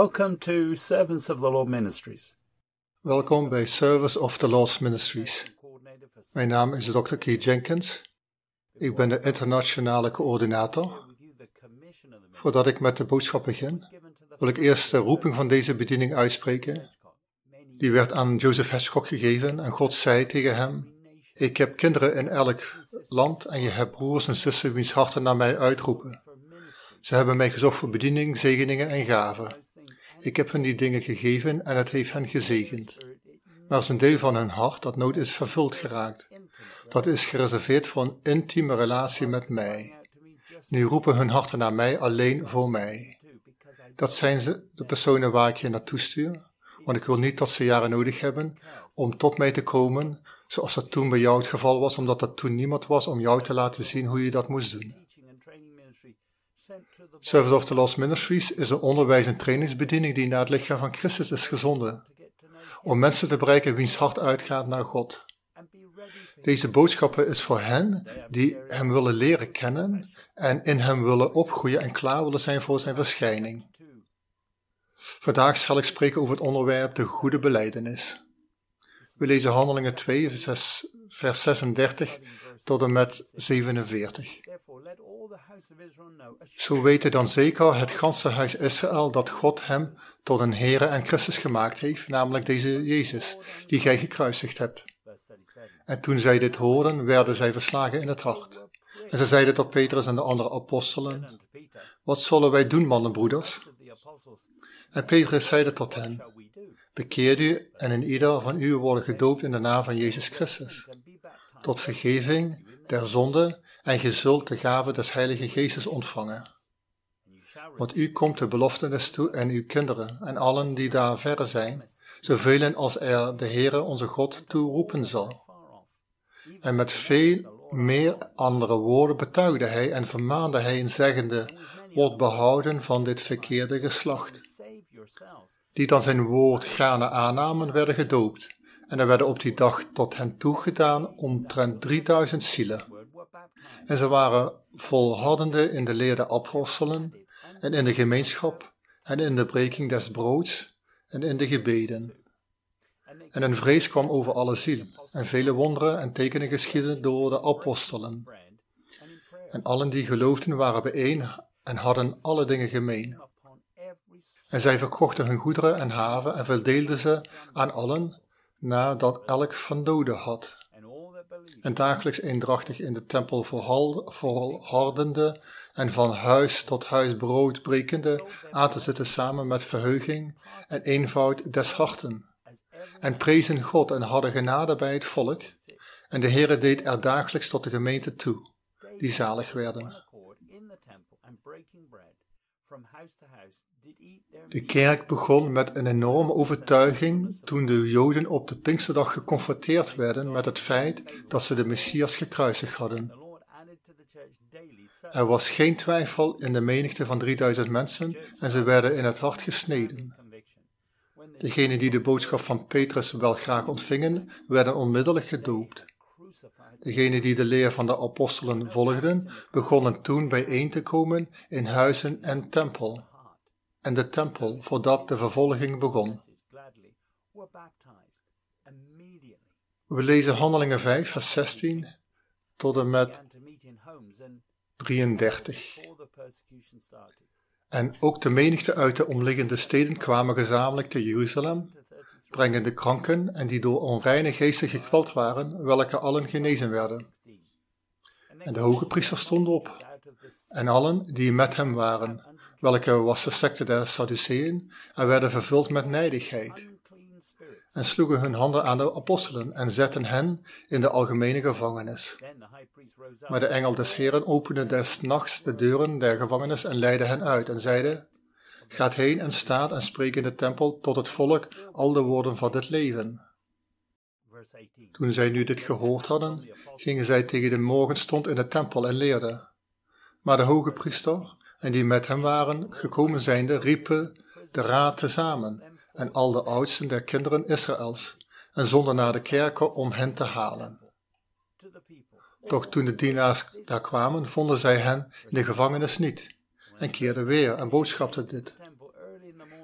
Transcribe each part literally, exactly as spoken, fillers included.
Welcome to Servants of the Lord Ministries. Welkom bij Service of the Lord's Ministries. Mijn naam is dokter Keith Jenkins. Ik ben de internationale coördinator. Voordat ik met de boodschap begin, wil ik eerst de roeping van deze bediening uitspreken. Die werd aan Joseph Hitchcock gegeven en God zei tegen hem: ik heb kinderen in elk land en je hebt broers en zussen wiens harten naar mij uitroepen. Ze hebben mij gezocht voor bediening, zegeningen en gaven. Ik heb hen die dingen gegeven en het heeft hen gezegend. Maar er is een deel van hun hart dat nooit is vervuld geraakt. Dat is gereserveerd voor een intieme relatie met mij. Nu roepen hun harten naar mij alleen voor mij. Dat zijn ze, de personen waar ik je naartoe stuur. Want ik wil niet dat ze jaren nodig hebben om tot mij te komen, zoals dat toen bij jou het geval was, omdat er toen niemand was om jou te laten zien hoe je dat moest doen. Service of the Lord's Ministries is een onderwijs- en trainingsbediening die naar het lichaam van Christus is gezonden, om mensen te bereiken wiens hart uitgaat naar God. Deze boodschappen is voor hen die hem willen leren kennen en in hem willen opgroeien en klaar willen zijn voor zijn verschijning. Vandaag zal ik spreken over het onderwerp de goede belijdenis. We lezen Handelingen twee, vers zesendertig tot en met zevenenveertig. Zo weten dan zeker het ganse huis Israël dat God hem tot een Heere en Christus gemaakt heeft, namelijk deze Jezus, die gij gekruisigd hebt. En toen zij dit hoorden, werden zij verslagen in het hart. En ze zeiden tot Petrus en de andere apostelen: wat zullen wij doen, mannen, broeders? En Petrus zeide tot hen: bekeer u en in ieder van u worden gedoopt in de naam van Jezus Christus, tot vergeving der zonde, en ge zult de gave des Heilige Geestes ontvangen. Want u komt de beloftenis toe en uw kinderen en allen die daar verre zijn, zoveel als er de Heere onze God toe roepen zal. En met veel meer andere woorden betuigde hij en vermaande hij in zeggende: word behouden van dit verkeerde geslacht. Die dan zijn woord gaarne aannamen, werden gedoopt. En er werden op die dag tot hen toegedaan omtrent drieduizend zielen. En ze waren volhardende in de leer der apostelen, en in de gemeenschap, en in de breking des broods, en in de gebeden. En een vrees kwam over alle ziel, en vele wonderen en tekenen geschiedden door de apostelen. En allen die geloofden waren bijeen, en hadden alle dingen gemeen. En zij verkochten hun goederen en haven, en verdeelden ze aan allen, nadat elk van doden had. En dagelijks eendrachtig in de tempel volhardende en van huis tot huis brood brekende, aten zitten samen met verheuging en eenvoud des harten. En prezen God en hadden genade bij het volk. En de Heere deed er dagelijks tot de gemeente toe, die zalig werden. De kerk begon met een enorme overtuiging toen de Joden op de Pinksterdag geconfronteerd werden met het feit dat ze de Messias gekruisigd hadden. Er was geen twijfel in de menigte van drieduizend mensen en ze werden in het hart gesneden. Degenen die de boodschap van Petrus wel graag ontvingen, werden onmiddellijk gedoopt. Degenen die de leer van de apostelen volgden, begonnen toen bijeen te komen in huizen en tempel. En de tempel, voordat de vervolging begon. We lezen Handelingen vijf, vers zestien tot en met drieëndertig. En ook de menigte uit de omliggende steden kwamen gezamenlijk te Jeruzalem, brengende kranken en die door onreine geesten gekweld waren, welke allen genezen werden. En de hoge priester stond op, en allen die met hem waren, welke was de secte der Sadduceeën, en werden vervuld met nijdigheid. En sloegen hun handen aan de apostelen en zetten hen in de algemene gevangenis. Maar de engel des Heeren opende des nachts de deuren der gevangenis en leidde hen uit en zeide: gaat heen en staat en spreek in de tempel tot het volk al de woorden van dit leven. Toen zij nu dit gehoord hadden, gingen zij tegen de morgenstond in de tempel en leerden. Maar de hoge priester en die met hem waren gekomen zijnde, riepen de raad tezamen en al de oudsten der kinderen Israëls en zonden naar de kerken om hen te halen. Doch toen de dienaars daar kwamen, vonden zij hen in de gevangenis niet en keerden weer en boodschapten dit.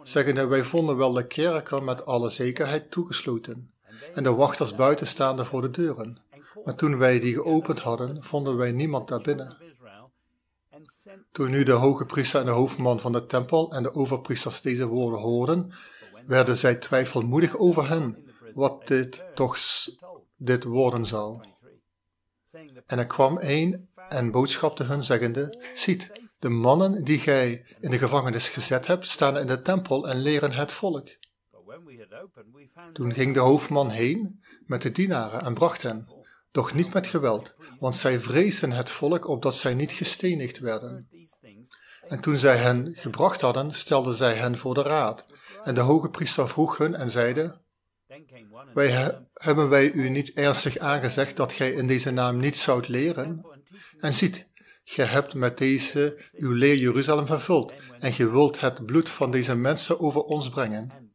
zeggende: wij vonden wel de kerker met alle zekerheid toegesloten en de wachters buiten staande voor de deuren. Maar toen wij die geopend hadden, vonden wij niemand daarbinnen. Toen nu de hoge priester en de hoofdman van de tempel en de overpriesters deze woorden hoorden, werden zij twijfelmoedig over hen, wat dit toch dit worden zou. En er kwam een en boodschapte hun, zeggende: ziet, de mannen die gij in de gevangenis gezet hebt, staan in de tempel en leren het volk. Toen ging de hoofdman heen met de dienaren en bracht hen, doch niet met geweld, want zij vreesden het volk, opdat zij niet gestenigd werden. En toen zij hen gebracht hadden, stelden zij hen voor de raad. En de hoge priester vroeg hun en zeide: wij he- hebben wij u niet ernstig aangezegd dat gij in deze naam niet zoudt leren? En ziet, gij hebt met deze uw leer Jeruzalem vervuld, en gij wilt het bloed van deze mensen over ons brengen.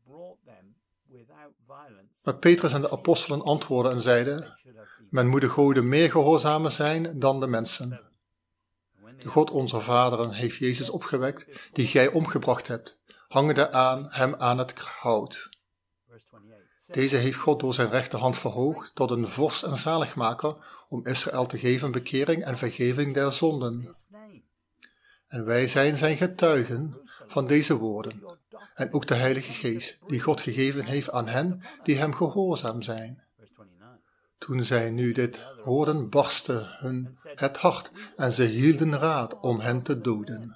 Maar Petrus en de apostelen antwoordden en zeiden: men moet de goden meer gehoorzamen zijn dan de mensen. De God onze vaderen heeft Jezus opgewekt, die gij omgebracht hebt, hangende aan hem aan het hout. Deze heeft God door zijn rechterhand verhoogd tot een vorst en zaligmaker, om Israël te geven bekering en vergeving der zonden. En wij zijn zijn getuigen van deze woorden, en ook de Heilige Geest, die God gegeven heeft aan hen die hem gehoorzaam zijn. Toen zij nu dit hoorden, barstte hun het hart, en ze hielden raad om hen te doden.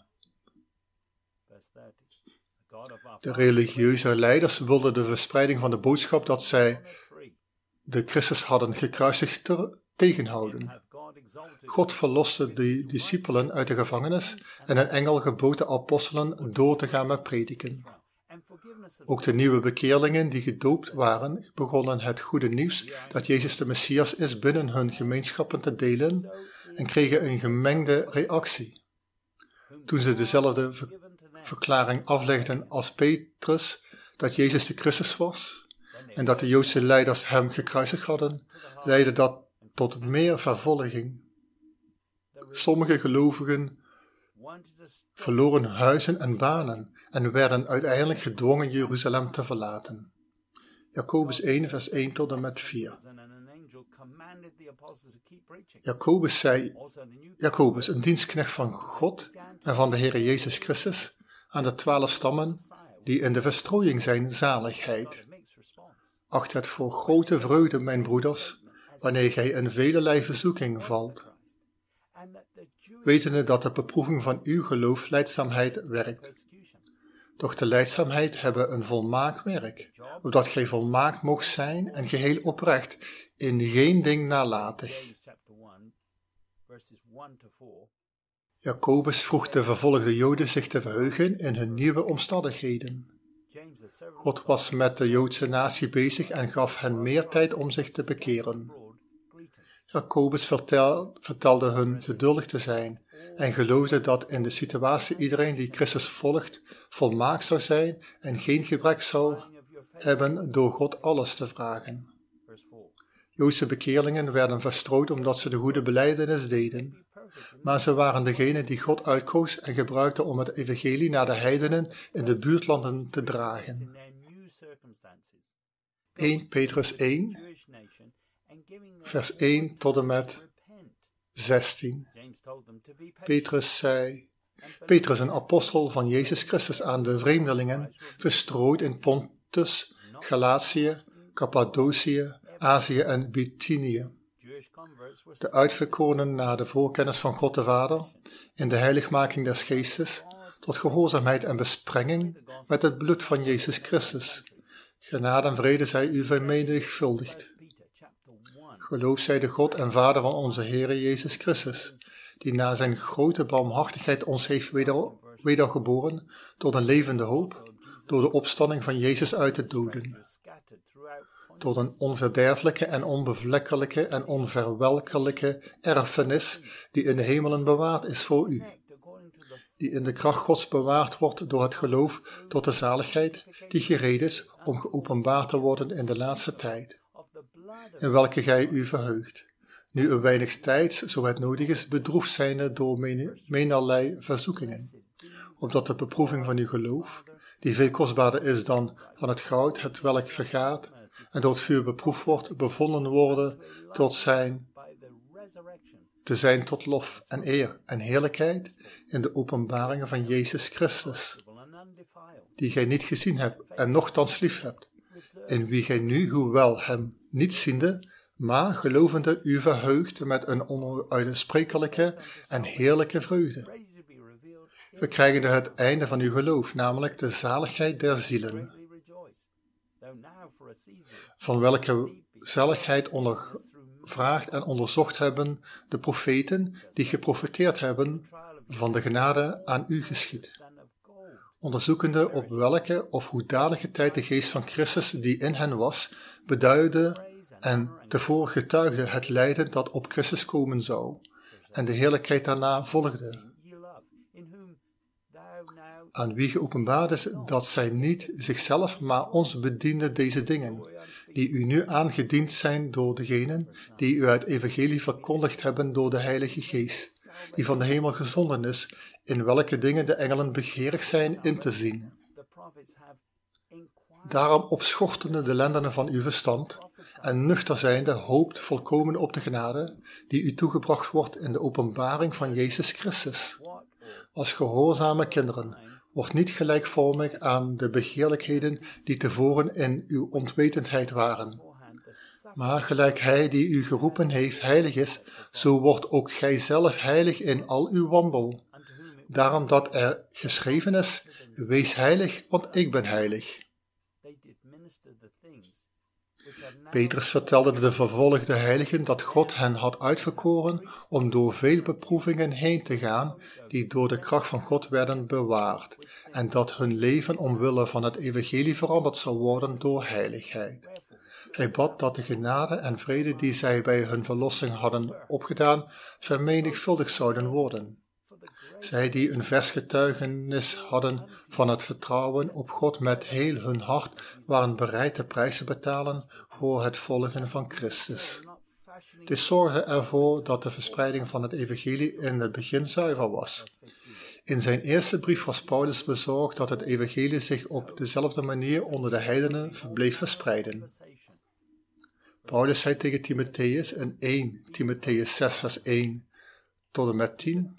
De religieuze leiders wilden de verspreiding van de boodschap dat zij de Christus hadden gekruisigd te- tegenhouden. God verloste de discipelen uit de gevangenis en een engel gebood de apostelen door te gaan met prediken. Ook de nieuwe bekeerlingen die gedoopt waren, begonnen het goede nieuws dat Jezus de Messias is binnen hun gemeenschappen te delen en kregen een gemengde reactie. Toen ze dezelfde ver- verklaring aflegden als Petrus, dat Jezus de Christus was en dat de Joodse leiders hem gekruisigd hadden, leidde dat tot meer vervolging. Sommige gelovigen verloren huizen en banen en werden uiteindelijk gedwongen Jeruzalem te verlaten. Jacobus één, vers één tot en met vier. Jacobus zei, Jacobus, een dienstknecht van God en van de Heer Jezus Christus, aan de twaalf stammen die in de verstrooiing zijn zaligheid. Acht het voor grote vreugde, mijn broeders, wanneer gij in velelei verzoeking valt, wetende dat de beproeving van uw geloof lijdzaamheid werkt. Doch de lijdzaamheid hebben een volmaakt werk, opdat gij volmaakt moogt zijn en geheel oprecht, in geen ding nalatig. Jacobus vroeg de vervolgde Joden zich te verheugen in hun nieuwe omstandigheden. God was met de Joodse natie bezig en gaf hen meer tijd om zich te bekeren. Jacobus vertel, vertelde hun geduldig te zijn en geloofde dat in de situatie iedereen die Christus volgt volmaakt zou zijn en geen gebrek zou hebben door God alles te vragen. Joodse bekeerlingen werden verstrooid omdat ze de goede belijdenis deden, maar ze waren degenen die God uitkoos en gebruikte om het evangelie naar de heidenen in de buurtlanden te dragen. eerste Petrus één, vers één tot en met zestien. Petrus zei, Petrus, een apostel van Jezus Christus aan de vreemdelingen, verstrooid in Pontus, Galatië, Cappadocië, Azië en Bithynië. De uitverkorenen na de voorkennis van God de Vader, in de heiligmaking des Geestes, tot gehoorzaamheid en besprenging met het bloed van Jezus Christus. Genade en vrede zij u vermenigvuldigd. Geloof zij de God en Vader van onze Heere Jezus Christus, die na zijn grote barmhartigheid ons heeft weder, wedergeboren tot een levende hoop, door de opstanding van Jezus uit de doden, tot een onverderfelijke en onbevlekkelijke en onverwelkelijke erfenis die in de hemelen bewaard is voor u, die in de kracht Gods bewaard wordt door het geloof tot de zaligheid die gereed is om geopenbaard te worden in de laatste tijd, in welke gij u verheugt, nu een weinig tijds, zo het nodig is, bedroefd zijnde door men- menenlei verzoekingen, opdat de beproeving van uw geloof, die veel kostbaarder is dan van het goud, het welk vergaat en door het vuur beproefd wordt, bevonden worden tot zijn, te zijn tot lof en eer en heerlijkheid in de openbaringen van Jezus Christus, die gij niet gezien hebt en nochtans lief hebt, in wie gij nu, hoewel hem niet ziende, maar gelovende u verheugt met een onuitsprekelijke en heerlijke vreugde. Verkrijgende het einde van uw geloof, namelijk de zaligheid der zielen, van welke zaligheid ondervraagd en onderzocht hebben de profeten die geprofeteerd hebben van de genade aan u geschied, onderzoekende op welke of hoedanige tijd de geest van Christus die in hen was, beduidde en tevoren getuigde het lijden dat op Christus komen zou, en de heerlijkheid daarna volgde, aan wie geopenbaard is dat zij niet zichzelf, maar ons bedienden deze dingen, die u nu aangediend zijn door degenen die u het evangelie verkondigd hebben door de Heilige Geest, die van de hemel gezonden is, in welke dingen de engelen begeerig zijn in te zien. Daarom opschortende de lendenen van uw verstand, en nuchter zijnde hoopt volkomen op de genade, die u toegebracht wordt in de openbaring van Jezus Christus. Als gehoorzame kinderen, wordt niet gelijkvormig aan de begeerlijkheden die tevoren in uw onwetendheid waren. Maar gelijk hij die u geroepen heeft heilig is, zo wordt ook gij zelf heilig in al uw wandel. Daarom dat er geschreven is, wees heilig, want ik ben heilig. Petrus vertelde de vervolgde heiligen dat God hen had uitverkoren om door veel beproevingen heen te gaan, die door de kracht van God werden bewaard, en dat hun leven omwille van het evangelie veranderd zou worden door heiligheid. Hij bad dat de genade en vrede die zij bij hun verlossing hadden opgedaan, vermenigvuldigd zouden worden. Zij die een vers getuigenis hadden van het vertrouwen op God met heel hun hart, waren bereid de prijs te betalen voor het volgen van Christus. Dit zorgde ervoor dat de verspreiding van het evangelie in het begin zuiver was. In zijn eerste brief was Paulus bezorgd dat het evangelie zich op dezelfde manier onder de heidenen bleef verspreiden. Paulus zei tegen Timotheus in eerste Timotheus zes vers één tot en met tien: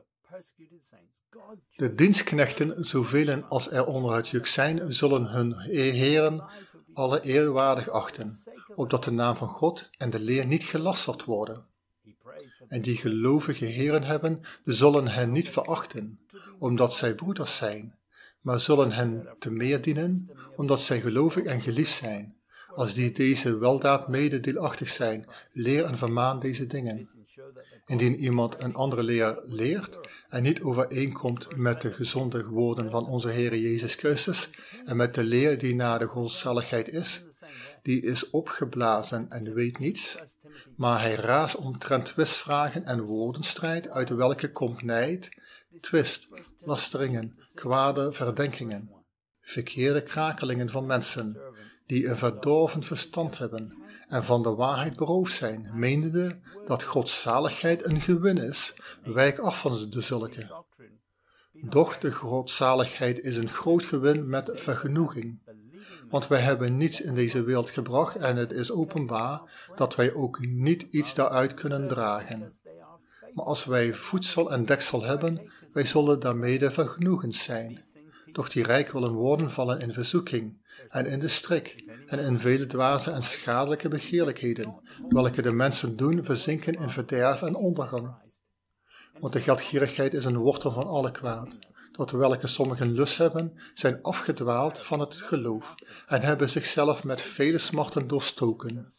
de dienstknechten, zoveel als er onder het juk zijn, zullen hun heren alle eerwaardig achten, opdat de naam van God en de leer niet gelasterd worden. En die gelovige heren hebben, zullen hen niet verachten, omdat zij broeders zijn, maar zullen hen te meer dienen, omdat zij gelovig en geliefd zijn. Als die deze weldaad mededeelachtig zijn, leer en vermaan deze dingen. Indien iemand een andere leer leert en niet overeenkomt met de gezonde woorden van onze Heer Jezus Christus en met de leer die naar de godzaligheid is, die is opgeblazen en weet niets, maar hij raast omtrent twistvragen en woordenstrijd, uit welke komt nijd, twist, lasteringen, kwade verdenkingen, verkeerde krakelingen van mensen, die een verdorven verstand hebben en van de waarheid beroofd zijn, menende dat Gods zaligheid een gewin is, wijk af van de zulke. Doch de godzaligheid is een groot gewin met vergenoeging, want wij hebben niets in deze wereld gebracht en het is openbaar dat wij ook niet iets daaruit kunnen dragen. Maar als wij voedsel en deksel hebben, wij zullen daarmede vergenoegend zijn. Doch die rijk willen worden vallen in verzoeking en in de strik en in vele dwaze en schadelijke begeerlijkheden, welke de mensen doen verzinken in verderf en ondergang. Want de geldgierigheid is een wortel van alle kwaad, tot welke sommigen lust hebben, zijn afgedwaald van het geloof en hebben zichzelf met vele smarten doorstoken.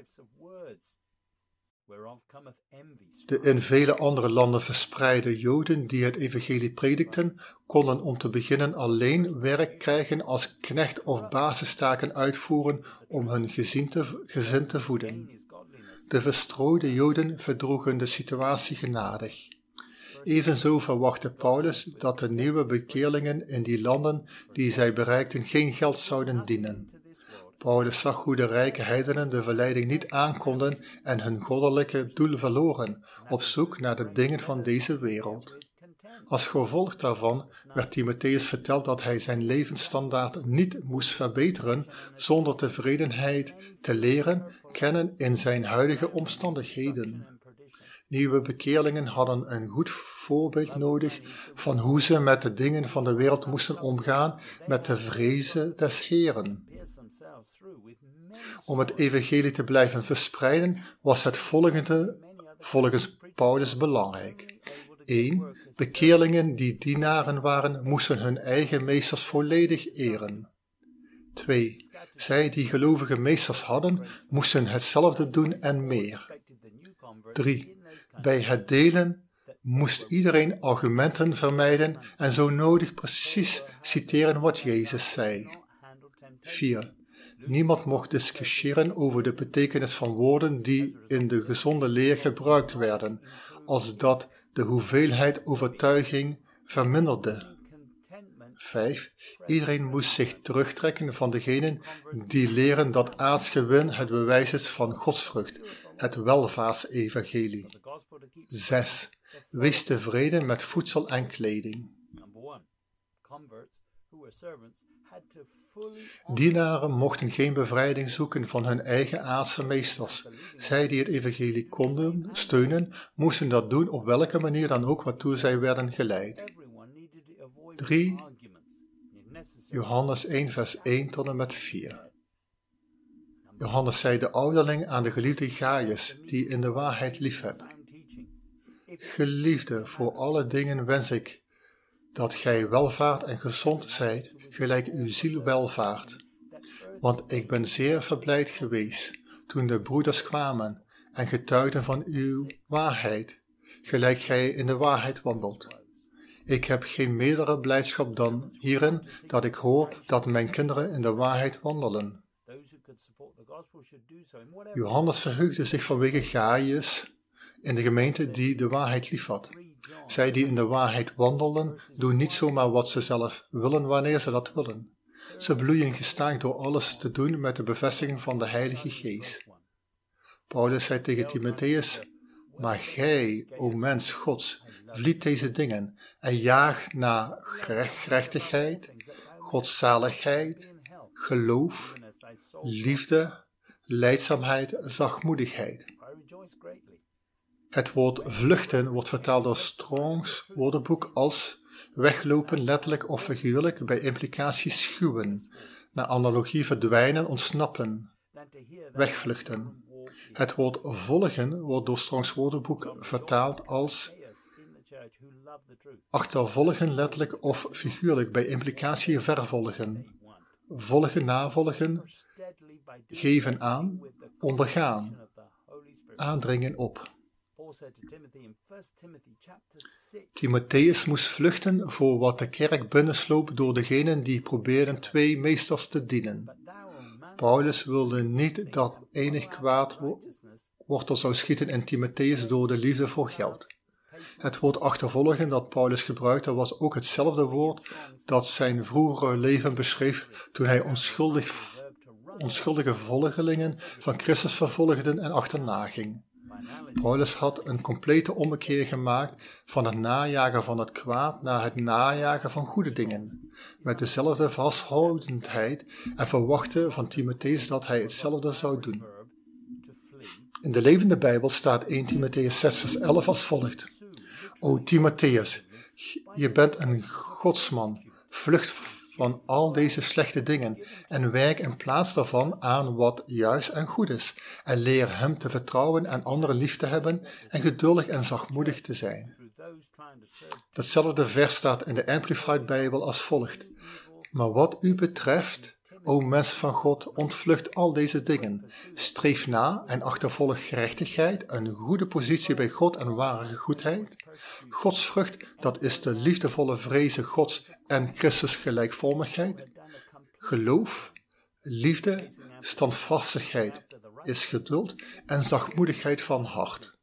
De in vele andere landen verspreide Joden die het evangelie predikten, konden om te beginnen alleen werk krijgen als knecht of basistaken uitvoeren om hun gezin te, gezin te voeden. De verstrooide Joden verdroegen de situatie genadig. Evenzo verwachtte Paulus dat de nieuwe bekeerlingen in die landen die zij bereikten geen geld zouden dienen. Paulus zag hoe de rijke heidenen de verleiding niet aankonden en hun goddelijke doel verloren, op zoek naar de dingen van deze wereld. Als gevolg daarvan werd Timotheus verteld dat hij zijn levensstandaard niet moest verbeteren zonder tevredenheid te leren kennen in zijn huidige omstandigheden. Nieuwe bekeerlingen hadden een goed voorbeeld nodig van hoe ze met de dingen van de wereld moesten omgaan met de vrezen des Heren. Om het evangelie te blijven verspreiden was het volgende volgens Paulus belangrijk. één. Bekeerlingen die dienaren waren, moesten hun eigen meesters volledig eren. twee. Zij die gelovige meesters hadden, moesten hetzelfde doen en meer. drie. Bij het delen moest iedereen argumenten vermijden en zo nodig precies citeren wat Jezus zei. vier. Niemand mocht discussiëren over de betekenis van woorden die in de gezonde leer gebruikt werden, als dat de hoeveelheid overtuiging verminderde. vijf. Iedereen moest zich terugtrekken van degenen die leren dat aardsgewin het bewijs is van godsvrucht, het welvaartsevangelie. zes. Wees tevreden met voedsel en kleding. Dienaren mochten geen bevrijding zoeken van hun eigen aardse meesters. Zij die het evangelie konden steunen, moesten dat doen op welke manier dan ook waartoe zij werden geleid. drie. Johannes één vers één tot en met vier. Johannes zei de ouderling aan de geliefde Gaius, die in de waarheid liefheb. Geliefde, voor alle dingen wens ik dat gij welvaart en gezond zijt, gelijk uw ziel welvaart. Want ik ben zeer verblijd geweest toen de broeders kwamen en getuigden van uw waarheid, gelijk gij in de waarheid wandelt. Ik heb geen meerdere blijdschap dan hierin dat ik hoor dat mijn kinderen in de waarheid wandelen. Johannes verheugde zich vanwege Gaius in de gemeente die de waarheid liefhad. Zij die in de waarheid wandelen, doen niet zomaar wat ze zelf willen wanneer ze dat willen. Ze bloeien gestaag door alles te doen met de bevestiging van de Heilige Geest. Paulus zei tegen Timotheus, maar gij, o mens Gods, vliet deze dingen en jaag naar gerechtigheid, godzaligheid, geloof, liefde, lijdzaamheid, zachtmoedigheid. Het woord vluchten wordt vertaald door Strongs woordenboek als weglopen, letterlijk of figuurlijk, bij implicatie schuwen, naar analogie verdwijnen, ontsnappen, wegvluchten. Het woord volgen wordt door Strongs woordenboek vertaald als achtervolgen, letterlijk of figuurlijk, bij implicatie vervolgen, volgen, navolgen, geven aan, ondergaan, aandringen op. Timotheus moest vluchten voor wat de kerk binnensloop door degenen die probeerden twee meesters te dienen. Paulus wilde niet dat enig kwaad wortel zou schieten in Timotheus door de liefde voor geld. Het woord achtervolgen dat Paulus gebruikte was ook hetzelfde woord dat zijn vroegere leven beschreef toen hij onschuldig, onschuldige volgelingen van Christus vervolgde en achterna ging. Paulus had een complete ommekeer gemaakt van het najagen van het kwaad naar het najagen van goede dingen, met dezelfde vasthoudendheid en verwachtte van Timotheus dat hij hetzelfde zou doen. In de levende Bijbel staat eerste Timotheus zes vers elf als volgt. O Timotheus, je bent een godsman, vlucht van al deze slechte dingen en werk in plaats daarvan aan wat juist en goed is en leer hem te vertrouwen en anderen lief te hebben en geduldig en zachtmoedig te zijn. Datzelfde vers staat in de Amplified Bijbel als volgt. Maar wat u betreft, o mens van God, ontvlucht al deze dingen. Streef na en achtervolg gerechtigheid, een goede positie bij God en ware goedheid. Godsvrucht, dat is de liefdevolle vrezen Gods en Christus gelijkvormigheid. Geloof, liefde, standvastigheid is geduld en zachtmoedigheid van hart.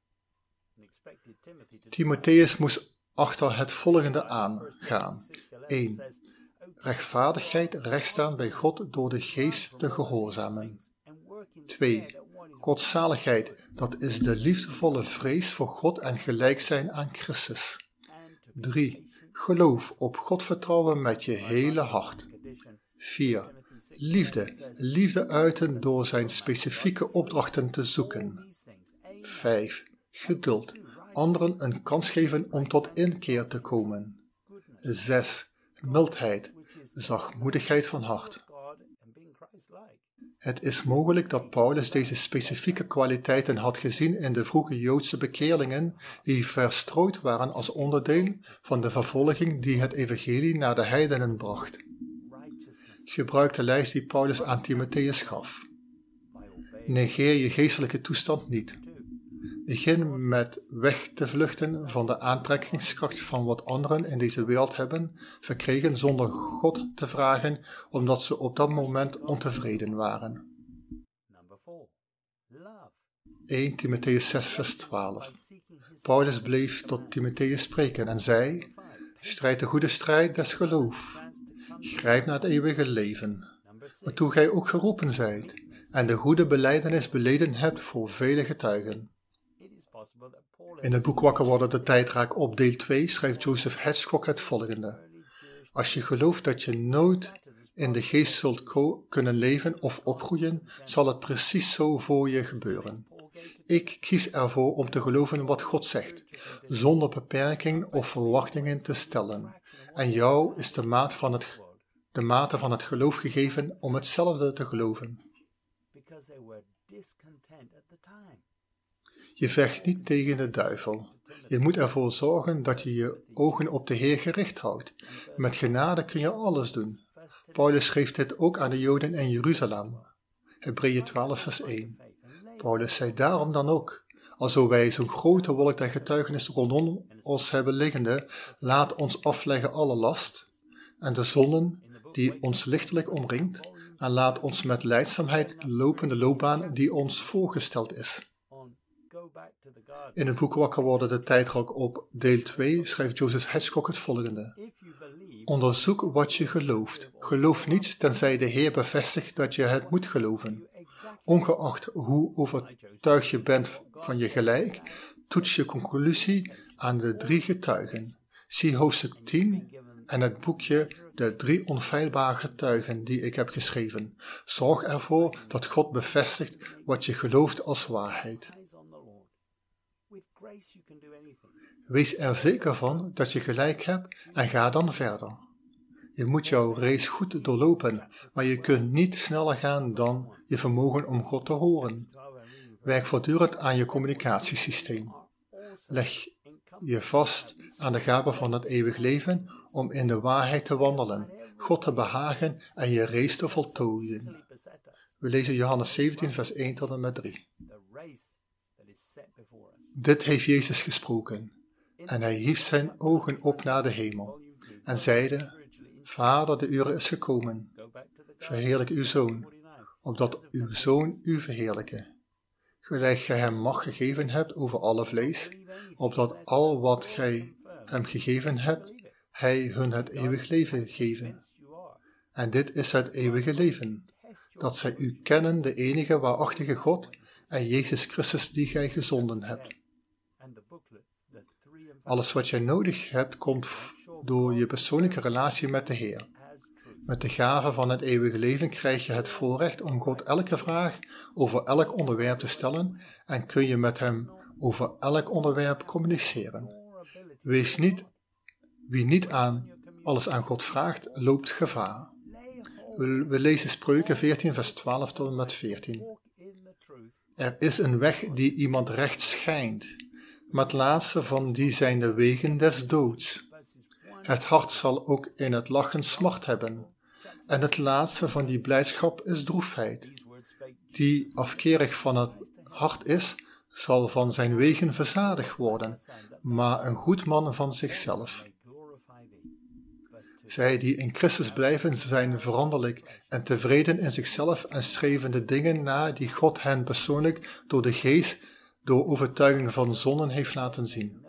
Timotheus moest achter het volgende aangaan. één. Rechtvaardigheid, rechtstaan bij God door de geest te gehoorzamen. twee. Godzaligheid, dat is de liefdevolle vrees voor God en gelijk zijn aan Christus. drie. Geloof op God vertrouwen met je hele hart. vier. Liefde. Liefde uiten door zijn specifieke opdrachten te zoeken. vijf. Geduld. Anderen een kans geven om tot inkeer te komen. zes. Mildheid. Zachtmoedigheid van hart. Het is mogelijk dat Paulus deze specifieke kwaliteiten had gezien in de vroege Joodse bekeerlingen die verstrooid waren als onderdeel van de vervolging die het evangelie naar de heidenen bracht. Gebruik de lijst die Paulus aan Timotheus gaf. Negeer je geestelijke toestand niet. Begin met weg te vluchten van de aantrekkingskracht van wat anderen in deze wereld hebben verkregen zonder God te vragen, omdat ze op dat moment ontevreden waren. eerste Timotheus zes vers twaalf. Paulus bleef tot Timotheus spreken en zei: strijd de goede strijd des geloof. Grijp naar het eeuwige leven, waartoe gij ook geroepen zijt, en de goede belijdenis beleden hebt voor vele getuigen. In het boek Wakker worden de tijd raakt op deel twee schrijft Joseph Hedgecock het volgende. Als je gelooft dat je nooit in de geest zult ko- kunnen leven of opgroeien, zal het precies zo voor je gebeuren. Ik kies ervoor om te geloven wat God zegt, zonder beperking of verwachtingen te stellen. En jou is de, maat van het, de mate van het geloof gegeven om hetzelfde te geloven. Je vecht niet tegen de duivel. Je moet ervoor zorgen dat je je ogen op de Heer gericht houdt. Met genade kun je alles doen. Paulus schreef dit ook aan de Joden in Jeruzalem. Hebreeën twaalf vers één. Paulus zei daarom dan ook: alzo wij zo'n grote wolk der getuigenis rondom ons hebben liggende, laat ons afleggen alle last en de zonden die ons lichtelijk omringt, en laat ons met lijdzaamheid lopen de loopbaan die ons voorgesteld is. In het boek Wakker worden de tijdrak op deel twee schrijft Joseph Hedgecock het volgende. Onderzoek wat je gelooft. Geloof niets tenzij de Heer bevestigt dat je het moet geloven. Ongeacht hoe overtuigd je bent van je gelijk, toets je conclusie aan de drie getuigen. Zie hoofdstuk tien en het boekje De drie onfeilbare getuigen die ik heb geschreven. Zorg ervoor dat God bevestigt wat je gelooft als waarheid. Wees er zeker van dat je gelijk hebt en ga dan verder. Je moet jouw race goed doorlopen, maar je kunt niet sneller gaan dan je vermogen om God te horen. Werk voortdurend aan je communicatiesysteem. Leg je vast aan de gave van het eeuwig leven om in de waarheid te wandelen, God te behagen en je race te voltooien. We lezen Johannes zeventien vers één tot en met drie. Dit heeft Jezus gesproken, en hij hief zijn ogen op naar de hemel, en zeide: Vader, de uur is gekomen, verheerlijk uw Zoon, opdat uw Zoon u verheerlijke. Gelijk gij hem macht gegeven hebt over alle vlees, opdat al wat gij hem gegeven hebt, hij hun het eeuwig leven geven. En dit is het eeuwige leven, dat zij u kennen, de enige waarachtige God, en Jezus Christus die gij gezonden hebt. Alles wat jij nodig hebt, komt door je persoonlijke relatie met de Heer. Met de gave van het eeuwige leven krijg je het voorrecht om God elke vraag over elk onderwerp te stellen en kun je met hem over elk onderwerp communiceren. Wees niet, wie niet aan alles aan God vraagt, loopt gevaar. We, we lezen Spreuken veertien vers twaalf tot en met veertien. Er is een weg die iemand recht schijnt, maar het laatste van die zijn de wegen des doods. Het hart zal ook in het lachen smart hebben, en het laatste van die blijdschap is droefheid. Die afkerig van het hart is, zal van zijn wegen verzadigd worden, maar een goed man van zichzelf. Zij die in Christus blijven zijn veranderlijk en tevreden in zichzelf en streven de dingen na die God hen persoonlijk door de geest, door overtuiging van zonden heeft laten zien.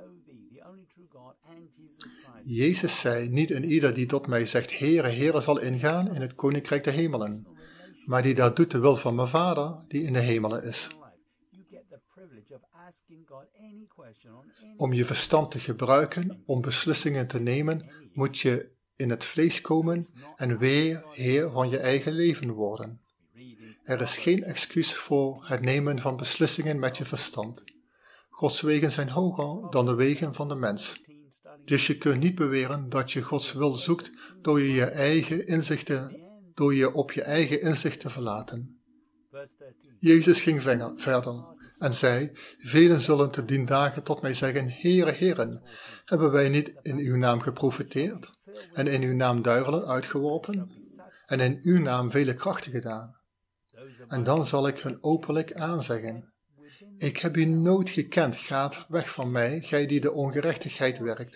Jezus zei: niet een ieder die tot mij zegt, Heere, Heere, zal ingaan in het koninkrijk der hemelen, maar die dat doet de wil van mijn Vader die in de hemelen is. Om je verstand te gebruiken, om beslissingen te nemen, moet je in het vlees komen en weer heer van je eigen leven worden. Er is geen excuus voor het nemen van beslissingen met je verstand. Gods wegen zijn hoger dan de wegen van de mens. Dus je kunt niet beweren dat je Gods wil zoekt door je, je eigen inzichten, door je op je eigen inzicht te verlaten. Jezus ging verder en zei, velen zullen te dien dagen tot mij zeggen, Heere, Heeren, hebben wij niet in uw naam geprofeteerd en in uw naam duivelen uitgeworpen en in uw naam vele krachten gedaan? En dan zal ik hun openlijk aanzeggen, ik heb u nooit gekend, gaat weg van mij, gij die de ongerechtigheid werkt.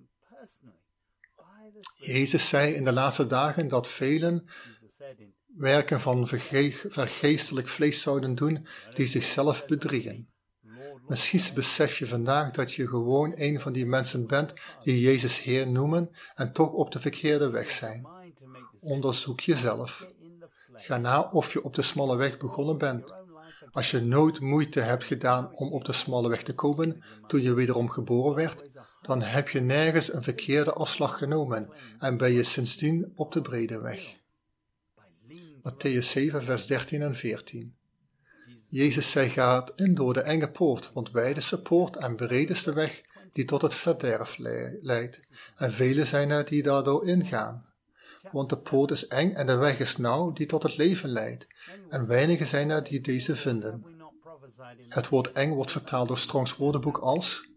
Jezus zei in de laatste dagen dat velen werken van verge- vergeestelijk vlees zouden doen, die zichzelf bedriegen. Misschien besef je vandaag dat je gewoon een van die mensen bent die Jezus Heer noemen en toch op de verkeerde weg zijn. Onderzoek jezelf. Ga na of je op de smalle weg begonnen bent. Als je nooit moeite hebt gedaan om op de smalle weg te komen toen je wederom geboren werd, dan heb je nergens een verkeerde afslag genomen en ben je sindsdien op de brede weg. Matthäus zeven, vers dertien en veertien. Jezus zei, gaat in door de enge poort, want wijd is de poort en breed is de weg die tot het verderf leidt. En velen zijn er die daardoor ingaan. Want de poort is eng en de weg is nauw die tot het leven leidt. En weinigen zijn er die deze vinden. Het woord eng wordt vertaald door Strongs woordenboek als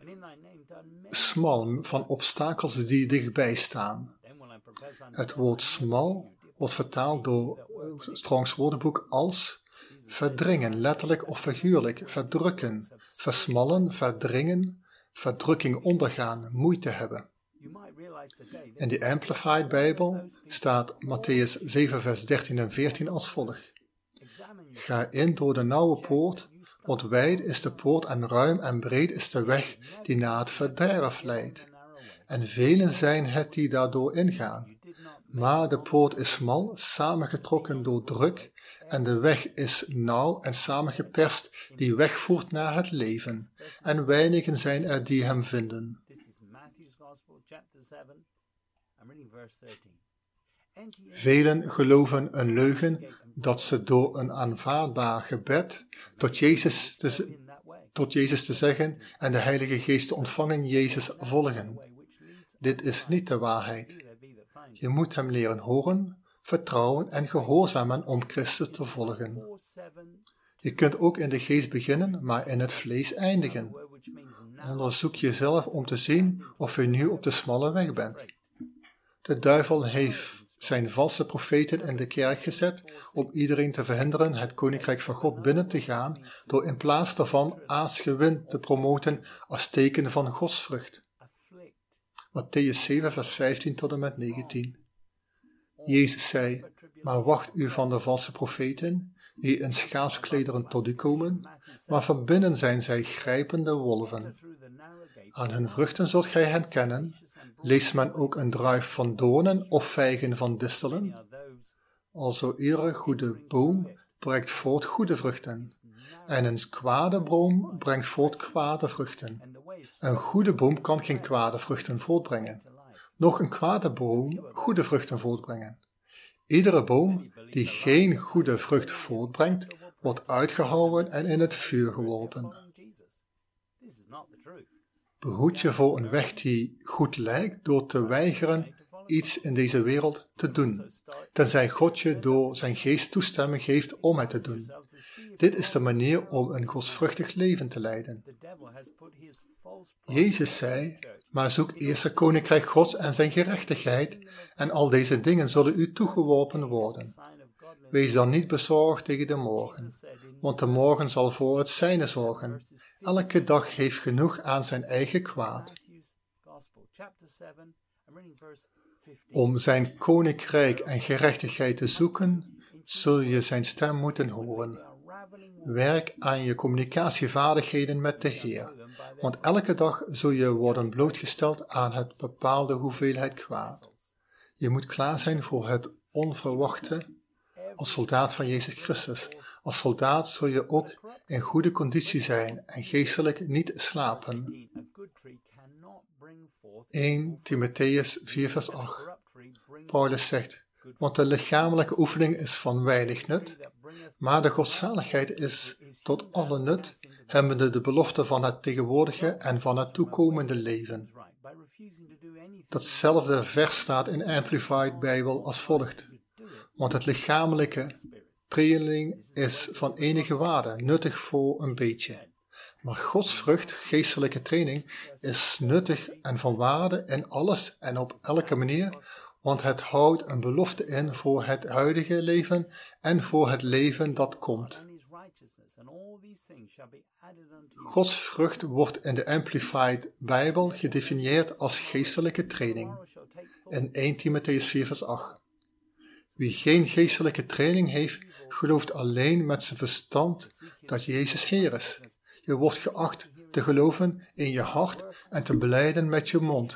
smal, van obstakels die dichtbij staan. Het woord smal wordt vertaald door Strongs woordenboek als verdringen, letterlijk of figuurlijk, verdrukken, versmallen, verdringen, verdrukking ondergaan, moeite hebben. In de Amplified Bijbel staat Matthäus zeven vers dertien en veertien als volgt. Ga in door de nauwe poort, want wijd is de poort en ruim en breed is de weg die naar het verderf leidt. En velen zijn het die daardoor ingaan. Maar de poort is smal, samengetrokken door druk, en de weg is nauw en samengeperst die wegvoert naar het leven. En weinigen zijn er die hem vinden. Velen geloven een leugen dat ze door een aanvaardbaar gebed tot Jezus te, tot Jezus te zeggen en de Heilige Geest te ontvangen Jezus volgen. Dit is niet de waarheid. Je moet hem leren horen, vertrouwen en gehoorzamen om Christus te volgen. Je kunt ook in de geest beginnen, maar in het vlees eindigen. Onderzoek jezelf om te zien of je nu op de smalle weg bent. De duivel heeft zijn valse profeten in de kerk gezet om iedereen te verhinderen het koninkrijk van God binnen te gaan door in plaats daarvan aardsgewin te promoten als teken van godsvrucht. Matthäus zeven vers vijftien tot en met negentien. Jezus zei, maar wacht u van de valse profeten, die in schaapsklederen tot u komen, maar van binnen zijn zij grijpende wolven. Aan hun vruchten zult gij hen kennen. Leest men ook een druif van doornen of vijgen van distelen? Alzo iedere goede boom brengt voort goede vruchten, en een kwade boom brengt voort kwade vruchten. Een goede boom kan geen kwade vruchten voortbrengen, noch een kwade boom goede vruchten voortbrengen. Iedere boom die geen goede vrucht voortbrengt, wordt uitgehouwen en in het vuur geworpen. Behoed je voor een weg die goed lijkt door te weigeren iets in deze wereld te doen, tenzij God je door zijn geest toestemming geeft om het te doen. Dit is de manier om een godsvruchtig leven te leiden. Jezus zei, maar zoek eerst het koninkrijk Gods en zijn gerechtigheid, en al deze dingen zullen u toegeworpen worden. Wees dan niet bezorgd tegen de morgen, want de morgen zal voor het zijne zorgen. Elke dag heeft genoeg aan zijn eigen kwaad. Om zijn koninkrijk en gerechtigheid te zoeken, zul je zijn stem moeten horen. Werk aan je communicatievaardigheden met de Heer, want elke dag zul je worden blootgesteld aan het bepaalde hoeveelheid kwaad. Je moet klaar zijn voor het onverwachte als soldaat van Jezus Christus. Als soldaat zul je ook in goede conditie zijn en geestelijk niet slapen. eerste Timotheus vier vers acht. Paulus zegt, want de lichamelijke oefening is van weinig nut, maar de godzaligheid is tot alle nut, hebbende de belofte van het tegenwoordige en van het toekomende leven. Datzelfde vers staat in Amplified Bijbel als volgt. Want het lichamelijke training is van enige waarde, nuttig voor een beetje. Maar godsvrucht, geestelijke training, is nuttig en van waarde in alles en op elke manier, want het houdt een belofte in voor het huidige leven en voor het leven dat komt. Gods vrucht wordt in de Amplified Bijbel gedefinieerd als geestelijke training. In eerste Timotheus vier vers acht. Wie geen geestelijke training heeft, gelooft alleen met zijn verstand dat Jezus Heer is. Je wordt geacht te geloven in je hart en te belijden met je mond.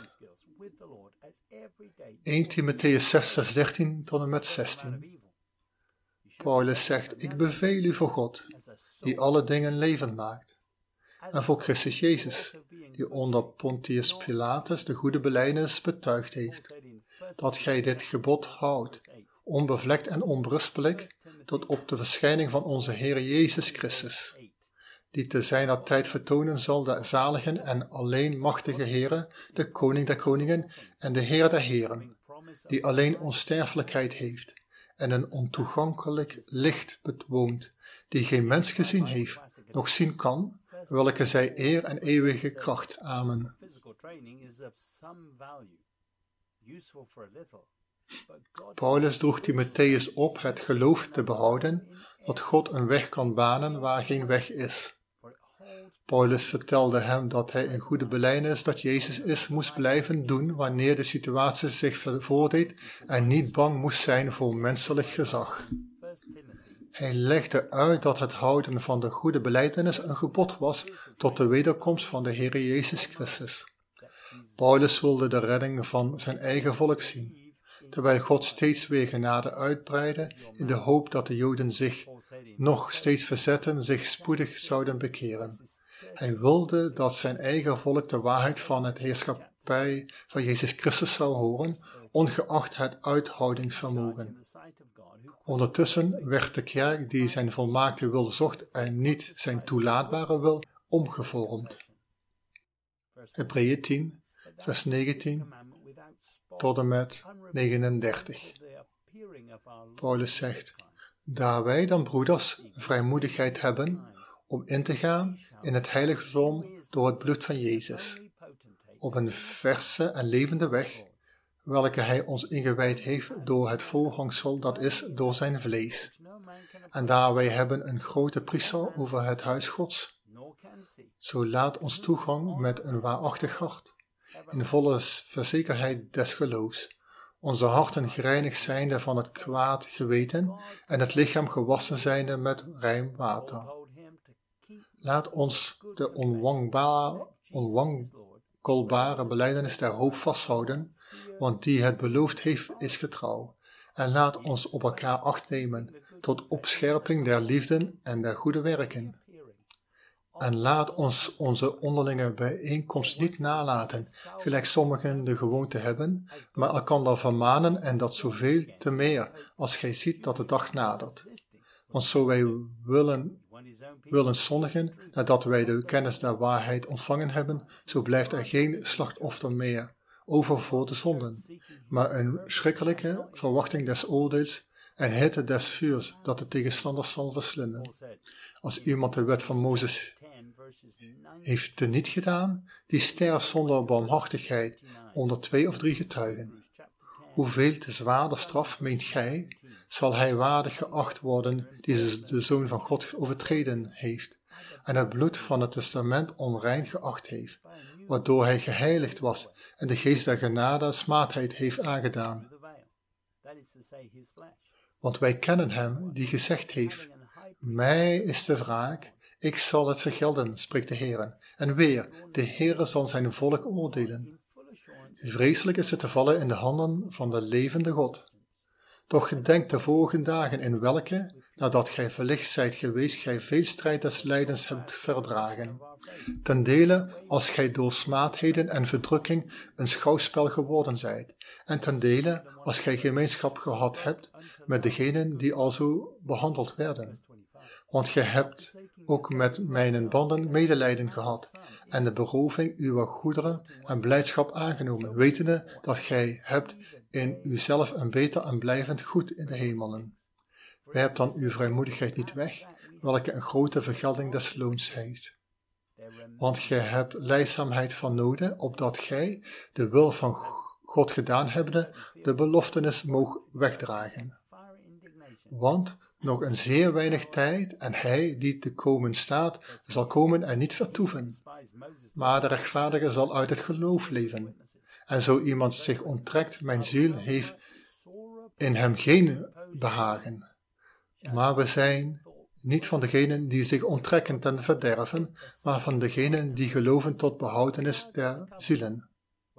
eerste Timotheus zes vers dertien tot en met zestien. Paulus zegt, ik beveel u voor God, die alle dingen levend maakt, en voor Christus Jezus, die onder Pontius Pilatus de goede belijdenis betuigd heeft, dat gij dit gebod houdt, onbevlekt en onberispelijk, tot op de verschijning van onze Heer Jezus Christus, die te zijner tijd vertonen zal de zalige en alleen machtige Heere, de Koning der Koningen en de Heer der Heren, die alleen onsterfelijkheid heeft en een ontoegankelijk licht bewoont, die geen mens gezien heeft, nog zien kan, welke zij eer en eeuwige kracht. Amen. Paulus droeg Timotheus op het geloof te behouden, dat God een weg kan banen waar geen weg is. Paulus vertelde hem dat hij een goede belijdenis dat Jezus is moest blijven doen wanneer de situatie zich voordeed en niet bang moest zijn voor menselijk gezag. Hij legde uit dat het houden van de goede belijdenis een gebod was tot de wederkomst van de Heer Jezus Christus. Paulus wilde de redding van zijn eigen volk zien, terwijl God steeds weer genade uitbreidde in de hoop dat de Joden zich nog steeds verzetten, zich spoedig zouden bekeren. Hij wilde dat zijn eigen volk de waarheid van het heerschappij van Jezus Christus zou horen, ongeacht het uithoudingsvermogen. Ondertussen werd de kerk die zijn volmaakte wil zocht en niet zijn toelaatbare wil omgevormd. Hebreeën tien, vers negentien tot en met negenendertig. Paulus zegt, daar wij dan broeders vrijmoedigheid hebben om in te gaan in het heiligdom door het bloed van Jezus, op een verse en levende weg, welke hij ons ingewijd heeft door het voorhangsel, dat is door zijn vlees. En daar wij hebben een grote priester over het huis Gods, zo laat ons toegang met een waarachtig hart, in volle verzekerheid des geloofs, onze harten gereinigd zijnde van het kwaad geweten en het lichaam gewassen zijnde met rein water. Laat ons de onwangba- onwankelbare belijdenis der hoop vasthouden, want die het beloofd heeft is getrouw. En laat ons op elkaar acht nemen, tot opscherping der liefden en der goede werken. En laat ons onze onderlinge bijeenkomst niet nalaten, gelijk sommigen de gewoonte hebben, maar elkander vermanen en dat zoveel te meer, als gij ziet dat de dag nadert. Want zo wij willen, willen zondigen, nadat wij de kennis der waarheid ontvangen hebben, zo blijft er geen slachtoffer meer over voor de zonden, maar een schrikkelijke verwachting des oordeels en hitte des vuurs dat de tegenstanders zal verslinden. Als iemand de wet van Mozes heeft teniet gedaan, die sterft zonder barmhartigheid onder twee of drie getuigen. Hoeveel te zwaarder straf, meent gij, zal hij waardig geacht worden die de Zoon van God overtreden heeft en het bloed van het testament onrein geacht heeft, waardoor hij geheiligd was en de geest der genade smaadheid heeft aangedaan. Want wij kennen hem die gezegd heeft, mij is de wraak, ik zal het vergelden, spreekt de Heer. En weer, de Heer zal zijn volk oordelen. Vreselijk is het te vallen in de handen van de levende God. Doch gedenk de vorige dagen in welke, nadat gij verlicht zijt geweest, gij veel strijd des lijdens hebt verdragen. Ten dele, als gij door smaadheden en verdrukking een schouwspel geworden zijt, en ten dele, als gij gemeenschap gehad hebt met degenen die alzo behandeld werden. Want gij hebt ook met mijn banden medelijden gehad, en de beroving uw goederen en blijdschap aangenomen, wetende dat gij hebt in uzelf een beter en blijvend goed in de hemelen. Werp dan uw vrijmoedigheid niet weg, welke een grote vergelding des loons heeft. Want gij hebt lijdzaamheid van noden, opdat gij, de wil van God gedaan hebbende, de beloftenis moogt wegdragen. Want nog een zeer weinig tijd, en hij die te komen staat, zal komen en niet vertoeven. Maar de rechtvaardige zal uit het geloof leven. En zo iemand zich onttrekt, mijn ziel heeft in hem geen behagen. Maar we zijn niet van degenen die zich onttrekken ten verderven, maar van degenen die geloven tot behoudenis der zielen.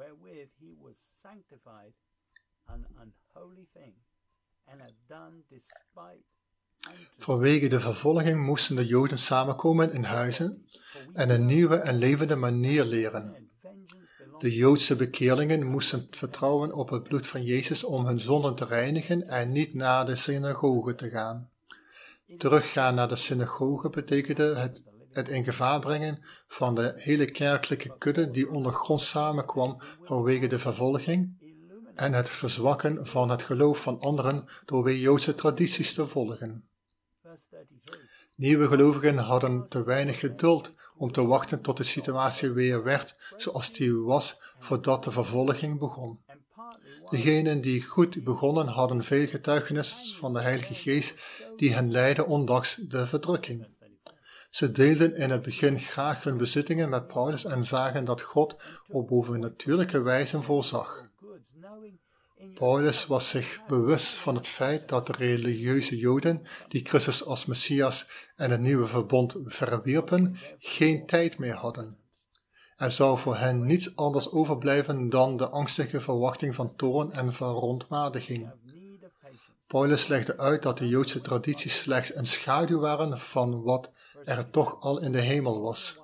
Vanwege de vervolging moesten de Joden samenkomen in huizen en een nieuwe en levende manier leren. De Joodse bekeerlingen moesten vertrouwen op het bloed van Jezus om hun zonden te reinigen en niet naar de synagoge te gaan. Teruggaan naar de synagoge betekende het, het in gevaar brengen van de hele kerkelijke kudde die ondergrond samenkwam vanwege de vervolging en het verzwakken van het geloof van anderen door weer Joodse tradities te volgen. Nieuwe gelovigen hadden te weinig geduld om te wachten tot de situatie weer werd zoals die was voordat de vervolging begon. Degenen die goed begonnen hadden veel getuigenis van de Heilige Geest die hen leidde ondanks de verdrukking. Ze deelden in het begin graag hun bezittingen met Paulus en zagen dat God op bovennatuurlijke wijze voorzag. Paulus was zich bewust van het feit dat de religieuze Joden, die Christus als Messias en het nieuwe verbond verwierpen, geen tijd meer hadden. Er zou voor hen niets anders overblijven dan de angstige verwachting van toorn en verontwaardiging. Paulus legde uit dat de Joodse tradities slechts een schaduw waren van wat er toch al in de hemel was.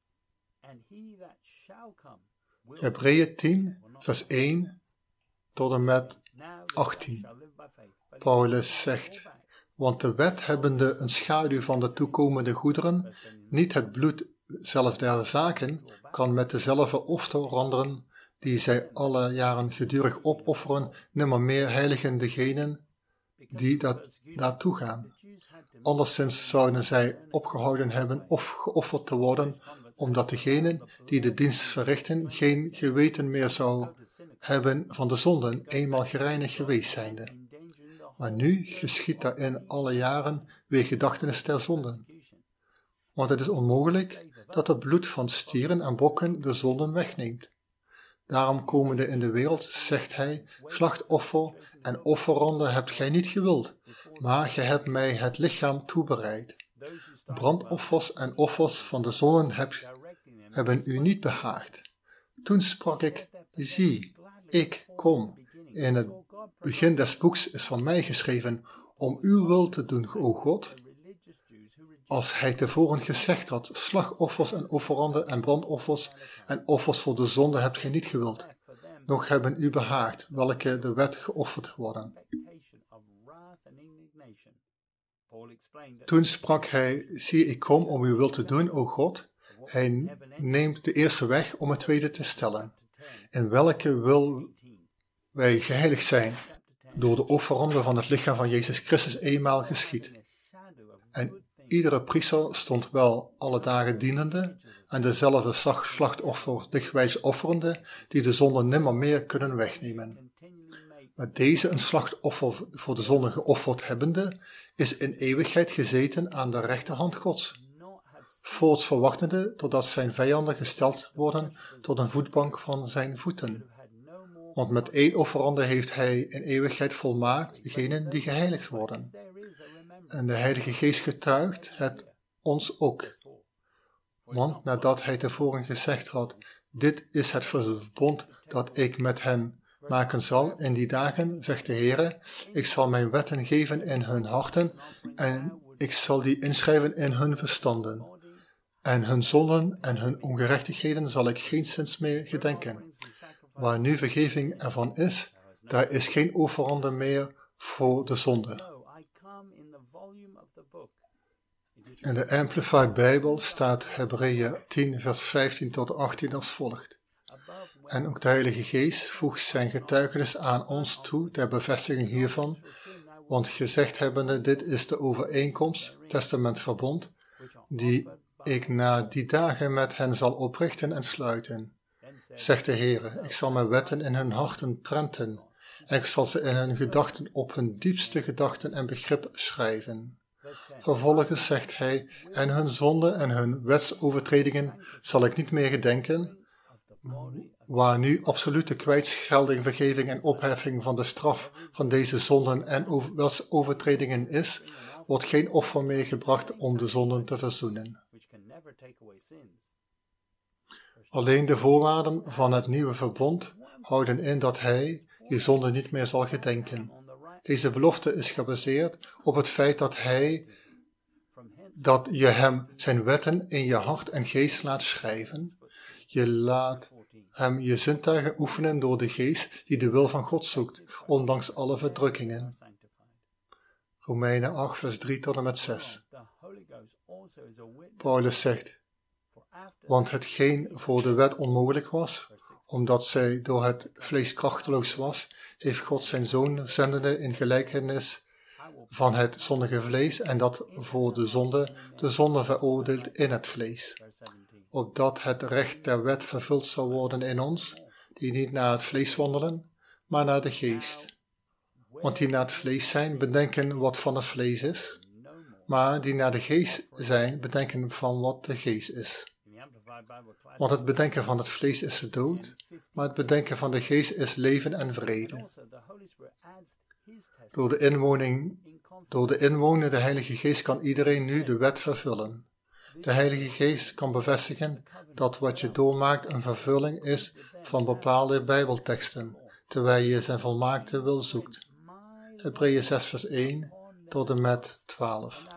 Hebreeën tien, vers één tot en met achttien. Paulus zegt, want de wet hebbende een schaduw van de toekomende goederen, niet het bloed zelf der zaken, kan met dezelfde offeranden die zij alle jaren gedurig opofferen, nimmer meer heiligen degenen die dat, daartoe gaan. Anderszins zouden zij opgehouden hebben of geofferd te worden, omdat degenen die de dienst verrichten geen geweten meer zou hebben van de zonden, eenmaal gereinigd geweest zijnde. Maar nu geschiedt daarin alle jaren weer gedachtenis ter zonden. Want het is onmogelijk dat het bloed van stieren en bokken de zonden wegneemt. Daarom komende in de wereld, zegt hij, slachtoffer en offerande hebt gij niet gewild, maar gij hebt mij het lichaam toebereid. Brandoffers en offers van de zonden heb, hebben u niet behaagd. Toen sprak ik, zie, ik kom. In het begin des boeks is van mij geschreven, om uw wil te doen, o God. Als hij tevoren gezegd had, slagoffers en offeranden en brandoffers en offers voor de zonde hebt gij niet gewild, nog hebben u behaagd, welke de wet geofferd worden. Toen sprak hij, zie ik kom om uw wil te doen, o God. Hij neemt de eerste weg om het tweede te stellen. In welke wil wij geheiligd zijn, door de offerande van het lichaam van Jezus Christus eenmaal geschied. En iedere priester stond wel alle dagen dienende en dezelfde slachtoffer dichtwijs offerende, die de zonde nimmer meer kunnen wegnemen. Maar deze een slachtoffer voor de zonde geofferd hebbende, is in eeuwigheid gezeten aan de rechterhand Gods, voorts verwachtende totdat zijn vijanden gesteld worden tot een voetbank van zijn voeten. Want met één offerande heeft hij in eeuwigheid volmaakt degenen die geheiligd worden. En de Heilige Geest getuigt het ons ook. Want nadat hij tevoren gezegd had, dit is het verbond dat ik met hen maken zal in die dagen, zegt de Heere, ik zal mijn wetten geven in hun harten en ik zal die inschrijven in hun verstanden. En hun zonden en hun ongerechtigheden zal ik geenszins meer gedenken. Waar nu vergeving ervan is, daar is geen overhande meer voor de zonde. In de Amplified Bijbel staat Hebreeën tien vers vijftien tot achttien als volgt. En ook de Heilige Geest voegt zijn getuigenis aan ons toe ter bevestiging hiervan, want gezegd hebbende, dit is de overeenkomst, testamentverbond, die ik na die dagen met hen zal oprichten en sluiten. Zegt de Heere, ik zal mijn wetten in hun harten prenten, en ik zal ze in hun gedachten op hun diepste gedachten en begrip schrijven. Vervolgens zegt hij, en hun zonden en hun wetsovertredingen zal ik niet meer gedenken, waar nu absolute kwijtschelding, vergeving en opheffing van de straf van deze zonden en wetsovertredingen is, wordt geen offer meer gebracht om de zonden te verzoenen. Alleen de voorwaarden van het nieuwe verbond houden in dat hij je zonde niet meer zal gedenken. Deze belofte is gebaseerd op het feit dat hij, dat je hem zijn wetten in je hart en geest laat schrijven. Je laat hem je zintuigen oefenen door de geest die de wil van God zoekt, ondanks alle verdrukkingen. Romeinen acht vers drie tot en met zes. Paulus zegt, want hetgeen voor de wet onmogelijk was, omdat zij door het vlees krachteloos was, heeft God zijn zoon zendende in gelijkenis van het zondige vlees en dat voor de zonde, de zonde veroordeeld in het vlees. Opdat het recht der wet vervuld zou worden in ons, die niet naar het vlees wandelen, maar naar de geest. Want die naar het vlees zijn, bedenken wat van het vlees is, maar die naar de geest zijn, bedenken van wat de geest is. Want het bedenken van het vlees is de dood, maar het bedenken van de geest is leven en vrede. Door de inwoning, door de inwonende Heilige Geest kan iedereen nu de wet vervullen. De Heilige Geest kan bevestigen dat wat je doormaakt een vervulling is van bepaalde Bijbelteksten, terwijl je zijn volmaakte wil zoekt. Hebreeën zes vers één tot en met twaalf.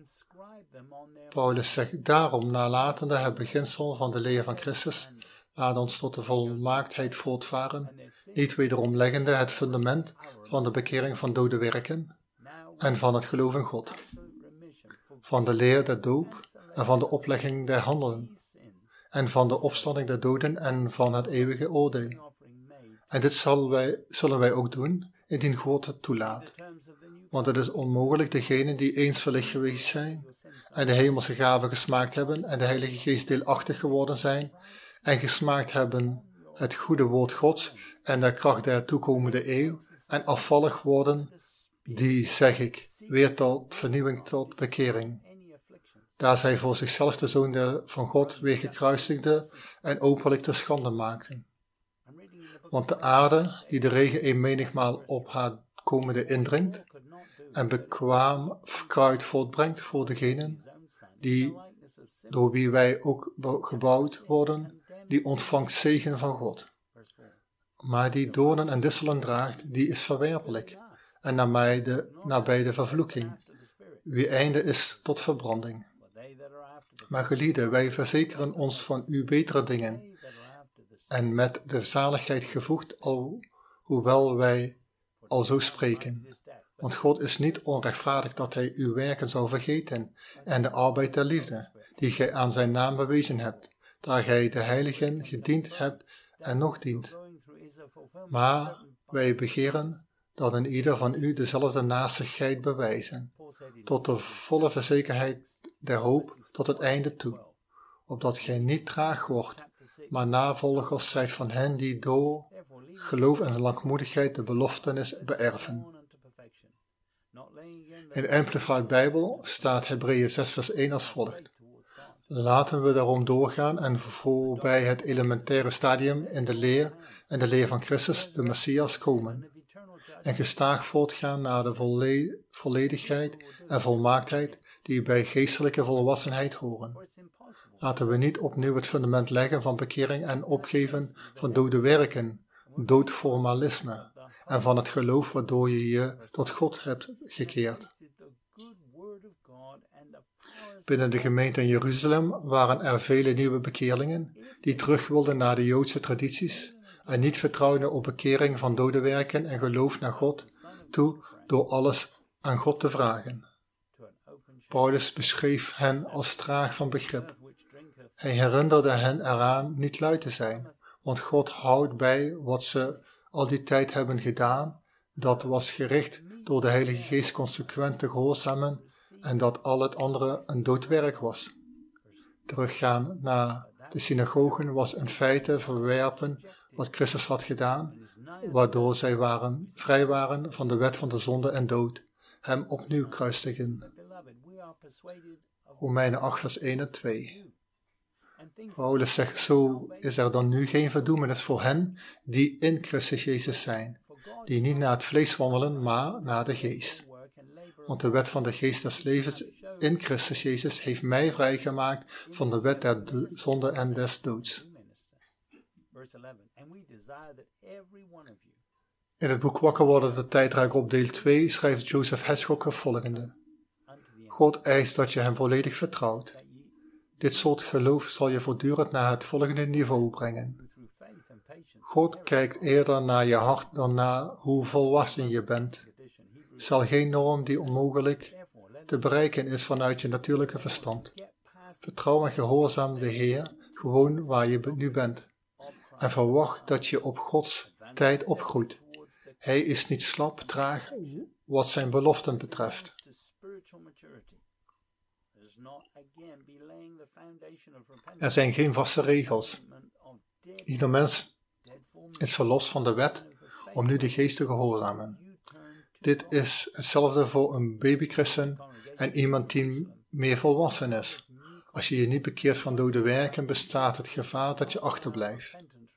Paulus zegt, daarom nalatende het beginsel van de leer van Christus, laat ons tot de volmaaktheid voortvaren, niet wederom leggende het fundament van de bekering van dode werken en van het geloof in God, van de leer der doop en van de oplegging der handelen en van de opstanding der doden en van het eeuwige oordeel. En dit zullen wij, zullen wij ook doen, indien God het toelaat. Want het is onmogelijk degenen die eens verlicht geweest zijn en de hemelse gaven gesmaakt hebben en de Heilige Geest deelachtig geworden zijn en gesmaakt hebben het goede woord Gods en de kracht der toekomende eeuw en afvallig worden, die, zeg ik, weer tot vernieuwing tot bekering. Daar zij voor zichzelf de Zoon van God weer gekruisigde en openlijk te schande maakten. Want de aarde, die de regen een menigmaal op haar komende indringt en bekwaam kruid voortbrengt voor degenen, die, door wie wij ook gebouwd worden, die ontvangt zegen van God. Maar die doornen en disselen draagt, die is verwerpelijk en nabij de, nabij de vervloeking, wie einde is tot verbranding. Maar gelieden, wij verzekeren ons van uw betere dingen, en met de zaligheid gevoegd, al, hoewel wij al zo spreken. Want God is niet onrechtvaardig dat hij uw werken zou vergeten, en de arbeid der liefde, die gij aan zijn naam bewezen hebt, daar gij de heiligen gediend hebt en nog dient. Maar wij begeren dat in ieder van u dezelfde naastigheid bewijzen, tot de volle verzekerheid der hoop tot het einde toe, opdat gij niet traag wordt, maar navolgers zijt van hen die door geloof en langmoedigheid de beloftenis beërven. In de Amplified Bijbel staat Hebreeën zes vers één als volgt. Laten we daarom doorgaan en voorbij het elementaire stadium in de leer en de leer van Christus, de Messias, komen, en gestaag voortgaan naar de volle- volledigheid en volmaaktheid die bij geestelijke volwassenheid horen. Laten we niet opnieuw het fundament leggen van bekering en opgeven van dode werken, doodformalisme en van het geloof waardoor je je tot God hebt gekeerd. Binnen de gemeente in Jeruzalem waren er vele nieuwe bekeerlingen die terug wilden naar de Joodse tradities en niet vertrouwden op bekering van dode werken en geloof naar God toe door alles aan God te vragen. Paulus beschreef hen als traag van begrip. Hij herinnerde hen eraan niet lui te zijn, want God houdt bij wat ze al die tijd hebben gedaan, dat was gericht door de Heilige Geest consequent te gehoorzamen en dat al het andere een doodwerk was. Teruggaan naar de synagogen was in feite verwerpen wat Christus had gedaan, waardoor zij waren, vrij waren van de wet van de zonde en dood, hem opnieuw kruisigen. Romeinen acht vers één en twee. Paulus zegt, zo is er dan nu geen verdoemenis voor hen die in Christus Jezus zijn, die niet naar het vlees wandelen, maar naar de geest. Want de wet van de geest des levens in Christus Jezus heeft mij vrijgemaakt van de wet der zonde en des doods. In het boek Wakker worden, de tijdreik op deel twee, schrijft Joseph Hedgehog het volgende. God eist dat je hem volledig vertrouwt. Dit soort geloof zal je voortdurend naar het volgende niveau brengen. God kijkt eerder naar je hart dan naar hoe volwassen je bent. Stel geen norm die onmogelijk te bereiken is vanuit je natuurlijke verstand. Vertrouw en gehoorzaam de Heer gewoon waar je nu bent. En verwacht dat je op Gods tijd opgroeit. Hij is niet slap, traag wat zijn beloften betreft. Er zijn geen vaste regels. Ieder mens is verlost van de wet om nu de geest te gehoorzamen. Dit is hetzelfde voor een babychristen en iemand die meer volwassen is. Als je je niet bekeert van dode werken, bestaat het gevaar dat je achterblijft.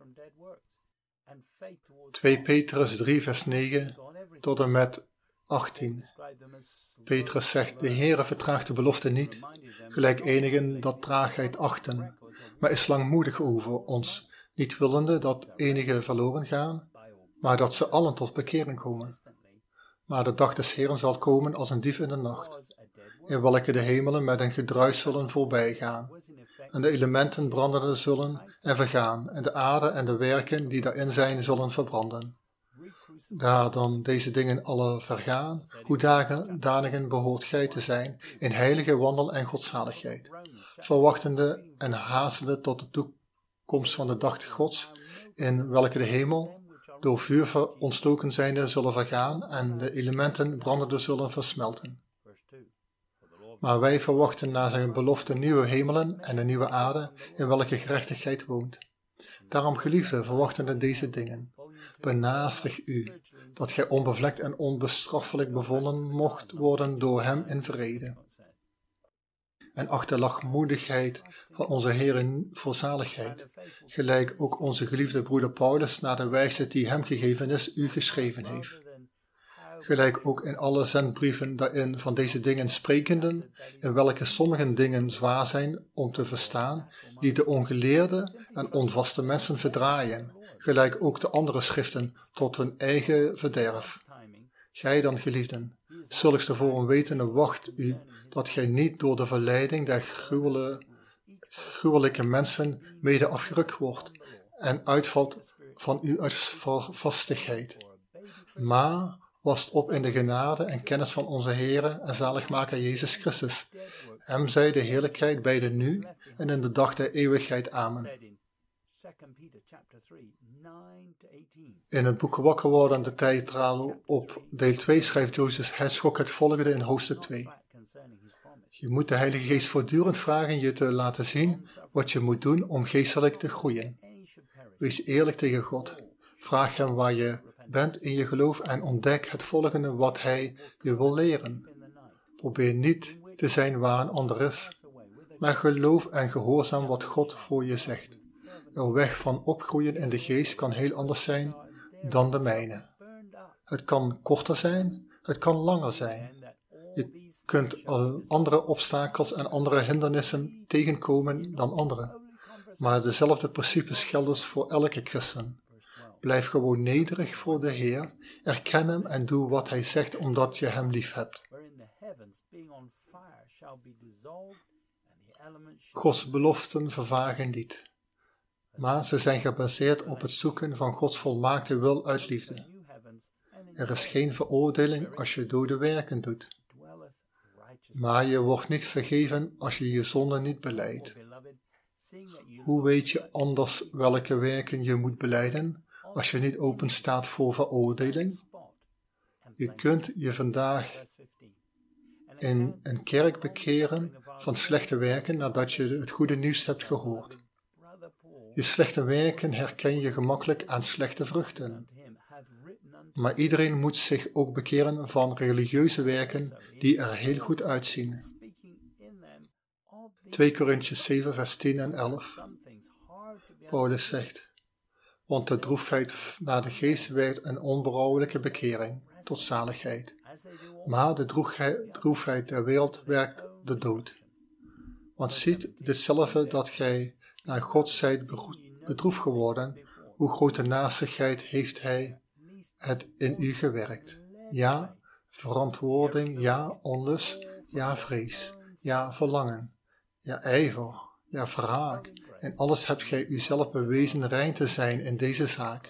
twee Petrus drie vers negen tot en met achttien. Petrus zegt, de Heere vertraagt de belofte niet, gelijk enigen dat traagheid achten, maar is langmoedig over ons, niet willende dat enigen verloren gaan, maar dat ze allen tot bekering komen. Maar de dag des Heeren zal komen als een dief in de nacht, in welke de hemelen met een gedruis zullen voorbijgaan, en de elementen branden zullen en vergaan, en de aarde en de werken die daarin zijn zullen verbranden. Daar dan deze dingen alle vergaan, hoe danigen behoort gij te zijn in heilige wandel en godzaligheid, verwachtende en haastende tot de toekomst van de dag Gods, in welke de hemel door vuur ontstoken zijnde zullen vergaan en de elementen brandende zullen versmelten. Maar wij verwachten naar zijn belofte nieuwe hemelen en een nieuwe aarde, in welke gerechtigheid woont. Daarom, geliefden, verwachtende deze dingen, benaastig u, dat gij onbevlekt en onbestraffelijk bevonden mocht worden door hem in vrede. En acht de lachmoedigheid van onze Heer voor zaligheid, gelijk ook onze geliefde broeder Paulus naar de wijsheid die hem gegeven is, u geschreven heeft. Gelijk ook in alle zendbrieven daarin van deze dingen sprekenden, in welke sommige dingen zwaar zijn om te verstaan, die de ongeleerde en onvaste mensen verdraaien, gelijk ook de andere schriften tot hun eigen verderf. Gij dan, geliefden, zulks ervoor een wetende wacht u, dat gij niet door de verleiding der gruwele, gruwelijke mensen mede afgerukt wordt en uitvalt van uw vastigheid. Maar wast op in de genade en kennis van onze Heere en zaligmaker Jezus Christus. Hem zij de heerlijkheid beide nu en in de dag der eeuwigheid. Amen. In het boek Wakker worden, de tijdstraal op deel twee, schrijft Joseph Hedgehog het volgende in hoofdstuk twee. Je moet de Heilige Geest voortdurend vragen je te laten zien wat je moet doen om geestelijk te groeien. Wees eerlijk tegen God. Vraag hem waar je bent in je geloof en ontdek het volgende wat hij je wil leren. Probeer niet te zijn waar een ander is, maar geloof en gehoorzaam wat God voor je zegt. Een weg van opgroeien in de geest kan heel anders zijn dan de mijne. Het kan korter zijn, het kan langer zijn. Je kunt andere obstakels en andere hindernissen tegenkomen dan anderen, maar dezelfde principes gelden voor elke christen. blijf gewoon nederig voor de Heer, erken hem en doe wat hij zegt omdat je hem lief hebt. Gods beloften vervagen niet, maar ze zijn gebaseerd op het zoeken van Gods volmaakte wil uit liefde. Er is geen veroordeling als je dode werken doet, maar je wordt niet vergeven als je je zonde niet belijdt. Hoe weet je anders welke werken je moet belijden als je niet open staat voor veroordeling? Je kunt je vandaag in een kerk bekeren van slechte werken nadat je het goede nieuws hebt gehoord. Je slechte werken herken je gemakkelijk aan slechte vruchten. Maar iedereen moet zich ook bekeren van religieuze werken die er heel goed uitzien. twee Korintiërs zeven vers tien en elf. Paulus zegt, want de droefheid naar de geest werkt een onberouwelijke bekering tot zaligheid. Maar de droefheid der wereld werkt de dood. Want ziet ditzelfde dat gij naar God zijt bedroefd geworden, hoe grote naastigheid heeft hij het in u gewerkt. Ja, verantwoording, ja, onlust, ja, vrees, ja, verlangen, ja, ijver, ja, wraak. En alles hebt gij uzelf bewezen rein te zijn in deze zaak.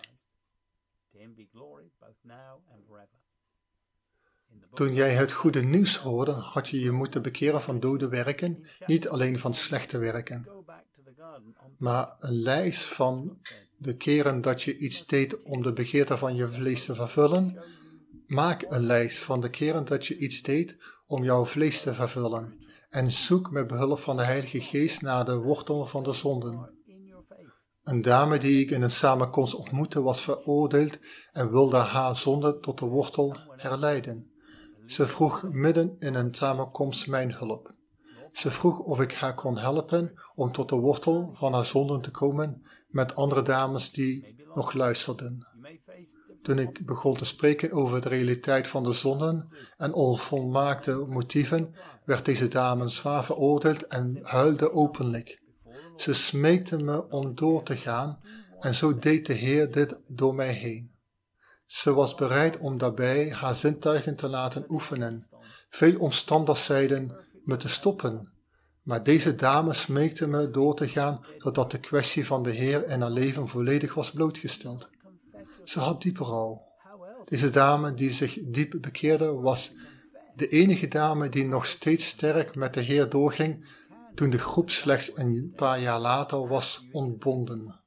Toen jij het goede nieuws hoorde, had je je moeten bekeren van dode werken, niet alleen van slechte werken. Maar een lijst van de keren dat je iets deed om de begeerte van je vlees te vervullen, maak een lijst van de keren dat je iets deed om jouw vlees te vervullen en zoek met behulp van de Heilige Geest naar de wortel van de zonden. Een dame die ik in een samenkomst ontmoette was veroordeeld en wilde haar zonde tot de wortel herleiden. Ze vroeg midden in een samenkomst mijn hulp. Ze vroeg of ik haar kon helpen om tot de wortel van haar zonden te komen met andere dames die nog luisterden. Toen ik begon te spreken over de realiteit van de zonden en onvolmaakte motieven, werd deze dame zwaar veroordeeld en huilde openlijk. Ze smeekte me om door te gaan en zo deed de Heer dit door mij heen. Ze was bereid om daarbij haar zintuigen te laten oefenen. Veel omstanders zeiden me te stoppen, maar deze dame smeekte me door te gaan totdat de kwestie van de Heer en haar leven volledig was blootgesteld. Ze had diep rouw. Deze dame die zich diep bekeerde was de enige dame die nog steeds sterk met de Heer doorging toen de groep slechts een paar jaar later was ontbonden.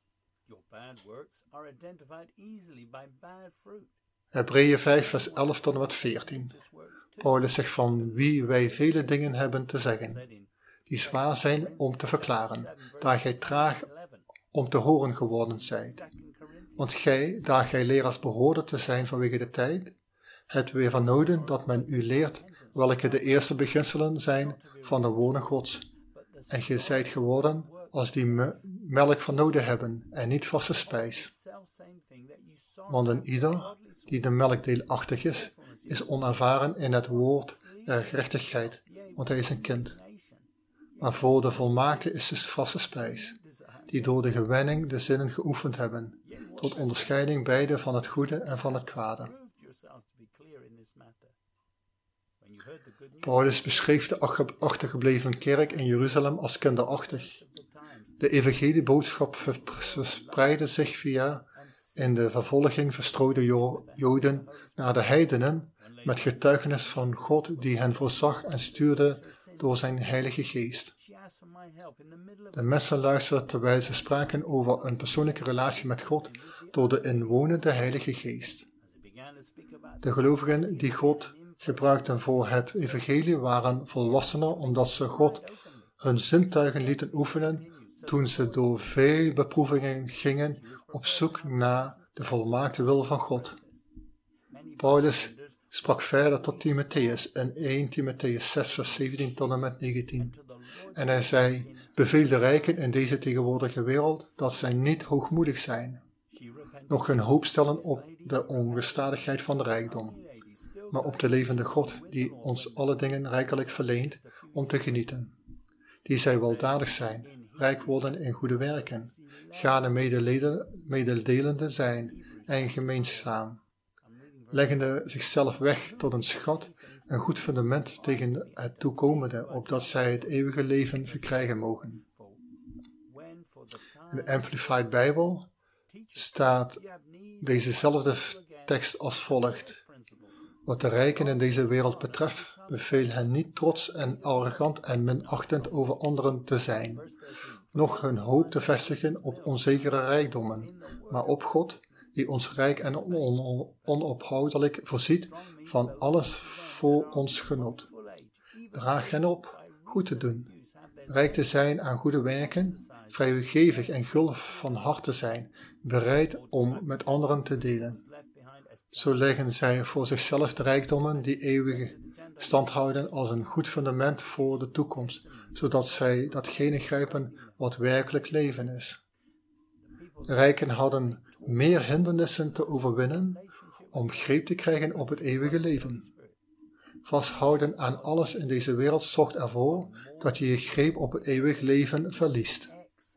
Hebreeën vijf vers elf tot en met veertien. Paulus zegt van wie wij vele dingen hebben te zeggen, die zwaar zijn om te verklaren, daar gij traag om te horen geworden zijt. Want gij, daar gij leraars behoorde te zijn vanwege de tijd, hebt weer van noden dat men u leert welke de eerste beginselen zijn van de woorden Gods. En gij zijt geworden als die me- melk van noden hebben en niet vaste spijs. Want een ieder die de melk deelachtig is, is onervaren in het woord der gerechtigheid, want hij is een kind. Maar voor de volmaakte is dus vaste spijs, die door de gewenning de zinnen geoefend hebben, tot onderscheiding beide van het goede en van het kwade. Paulus beschreef de achtergebleven kerk in Jeruzalem als kinderachtig. De evangelieboodschap verspreidde zich via in de vervolging verstrooide Joden naar de heidenen met getuigenis van God die hen voorzag en stuurde door zijn heilige geest. De mensen luisterden terwijl ze spraken over een persoonlijke relatie met God door de inwonende heilige geest. De gelovigen die God gebruikten voor het evangelie waren volwassener omdat ze God hun zintuigen lieten oefenen toen ze door veel beproevingen gingen op zoek naar de volmaakte wil van God. Paulus sprak verder tot Timotheus in eerste Timotheus zes vers zeventien tot en met negentien. En hij zei, beveel de rijken in deze tegenwoordige wereld dat zij niet hoogmoedig zijn, nog hun hoop stellen op de ongestadigheid van de rijkdom, maar op de levende God die ons alle dingen rijkelijk verleent om te genieten. Die zij weldadig zijn, rijk worden in goede werken, gade mededelende zijn en gemeenzaam, leggende zichzelf weg tot een schat, een goed fundament tegen het toekomende, opdat zij het eeuwige leven verkrijgen mogen. In de Amplified Bijbel staat dezezelfde tekst als volgt. Wat de rijken in deze wereld betreft, beveel hen niet trots en arrogant en minachtend over anderen te zijn, noch hun hoop te vestigen op onzekere rijkdommen, maar op God, die ons rijk en on- onophoudelijk voorziet van alles voor ons genot. Draag hen op goed te doen, rijk te zijn aan goede werken, vrijgevig en gulf van hart te zijn, bereid om met anderen te delen. Zo leggen zij voor zichzelf de rijkdommen die eeuwig stand houden als een goed fundament voor de toekomst, zodat zij datgene grijpen wat werkelijk leven is. De rijken hadden meer hindernissen te overwinnen om greep te krijgen op het eeuwige leven. Vasthouden aan alles in deze wereld zorgt ervoor dat je je greep op het eeuwig leven verliest.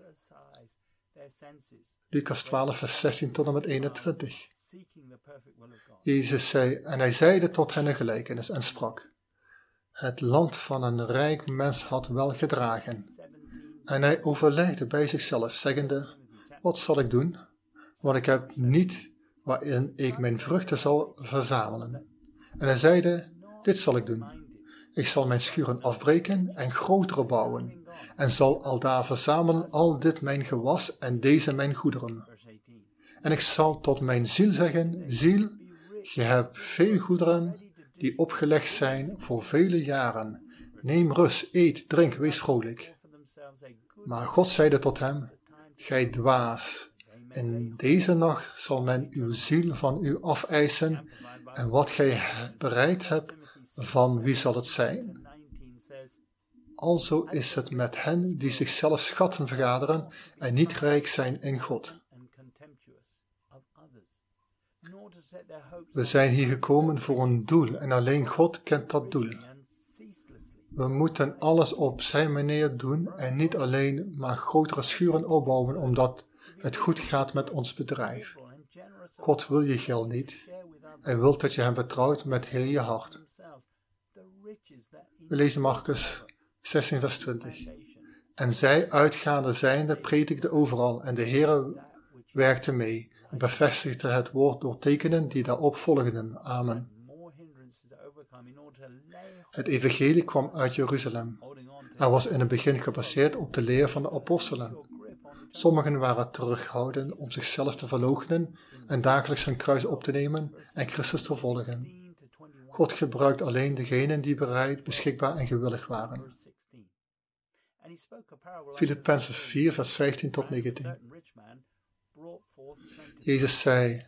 Lucas twaalf, vers zestien tot en met eenentwintig. Jezus zei, en hij zeide tot hen een gelijkenis en sprak. Het land van een rijk mens had wel gedragen. En hij overlegde bij zichzelf, zeggende, wat zal ik doen? Want ik heb niet waarin ik mijn vruchten zal verzamelen. En hij zeide, dit zal ik doen. Ik zal mijn schuren afbreken en grotere bouwen. En zal aldaar verzamelen al dit mijn gewas en deze mijn goederen. En ik zal tot mijn ziel zeggen, ziel, je hebt veel goederen die opgelegd zijn voor vele jaren. Neem rust, eet, drink, wees vrolijk. Maar God zeide tot hem, gij dwaas, in deze nacht zal men uw ziel van u afeisen, en wat gij bereid hebt, van wie zal het zijn? Alzo is het met hen die zichzelf schatten vergaderen en niet rijk zijn in God. We zijn hier gekomen voor een doel en alleen God kent dat doel. We moeten alles op zijn manier doen en niet alleen maar grotere schuren opbouwen omdat het goed gaat met ons bedrijf. God wil je geld niet. Hij wil dat je hem vertrouwt met heel je hart. We lezen Marcus zestien vers twintig. En zij uitgaande zijnde predikte overal en de Heere werkte mee en bevestigde het woord door tekenen die daarop volgden. Amen. Het evangelie kwam uit Jeruzalem. Er was in het begin gebaseerd op de leer van de apostelen. Sommigen waren terughoudend om zichzelf te verloochenen en dagelijks hun kruis op te nemen en Christus te volgen. God gebruikt alleen degenen die bereid, beschikbaar en gewillig waren. Filippenzen vier, vers vijftien tot negentien. Jezus zei,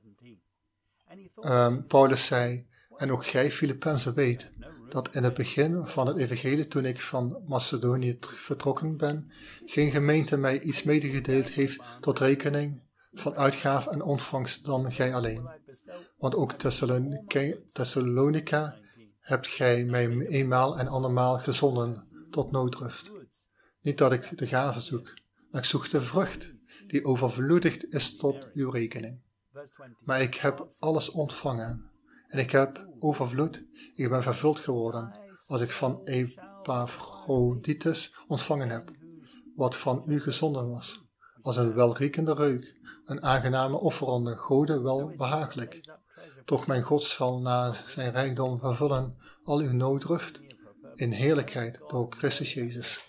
um, Paulus zei, en ook gij, Filippenzen, weet dat in het begin van het evangelie, toen ik van Macedonië vertrokken ben, geen gemeente mij iets medegedeeld heeft tot rekening van uitgaaf en ontvangst dan gij alleen. Want ook Thessalonica hebt gij mij eenmaal en andermaal gezonden tot nooddruft. Niet dat ik de gave zoek, maar ik zoek de vrucht, die overvloedig is tot uw rekening. Maar ik heb alles ontvangen, en ik heb overvloed, ik ben vervuld geworden, als ik van Epaphroditus ontvangen heb, wat van u gezonden was, als een welriekende reuk, een aangename offerande, Gode wel behagelijk. Toch mijn God zal na zijn rijkdom vervullen al uw nooddruft in heerlijkheid door Christus Jezus.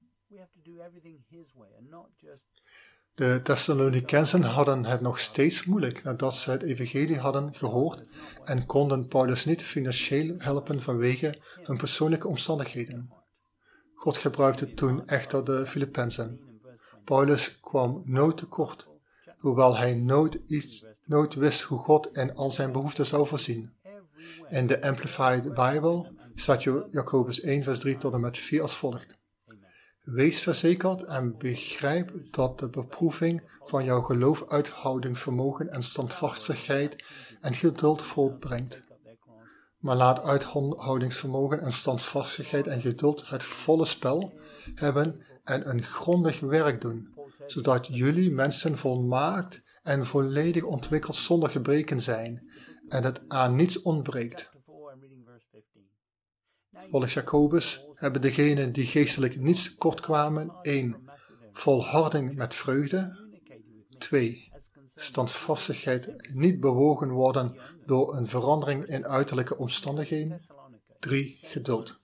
De Thessalonicensen hadden het nog steeds moeilijk nadat ze het evangelie hadden gehoord en konden Paulus niet financieel helpen vanwege hun persoonlijke omstandigheden. God gebruikte toen echter de Filippenzen. Paulus kwam nooit tekort, hoewel hij nooit, iets, nooit wist hoe God in al zijn behoeften zou voorzien. In de Amplified Bible staat Jacobus één vers drie tot en met vier als volgt. Wees verzekerd en begrijp dat de beproeving van jouw geloof uithoudingsvermogen en standvastigheid en geduld voortbrengt. Maar laat uithoudingsvermogen en standvastigheid en geduld het volle spel hebben en een grondig werk doen, zodat jullie mensen volmaakt en volledig ontwikkeld zonder gebreken zijn en het aan niets ontbreekt. Volgens Jacobus hebben degenen die geestelijk niets kortkwamen één. Volharding met vreugde, twee. Standvastigheid niet bewogen worden door een verandering in uiterlijke omstandigheden, drie. Geduld.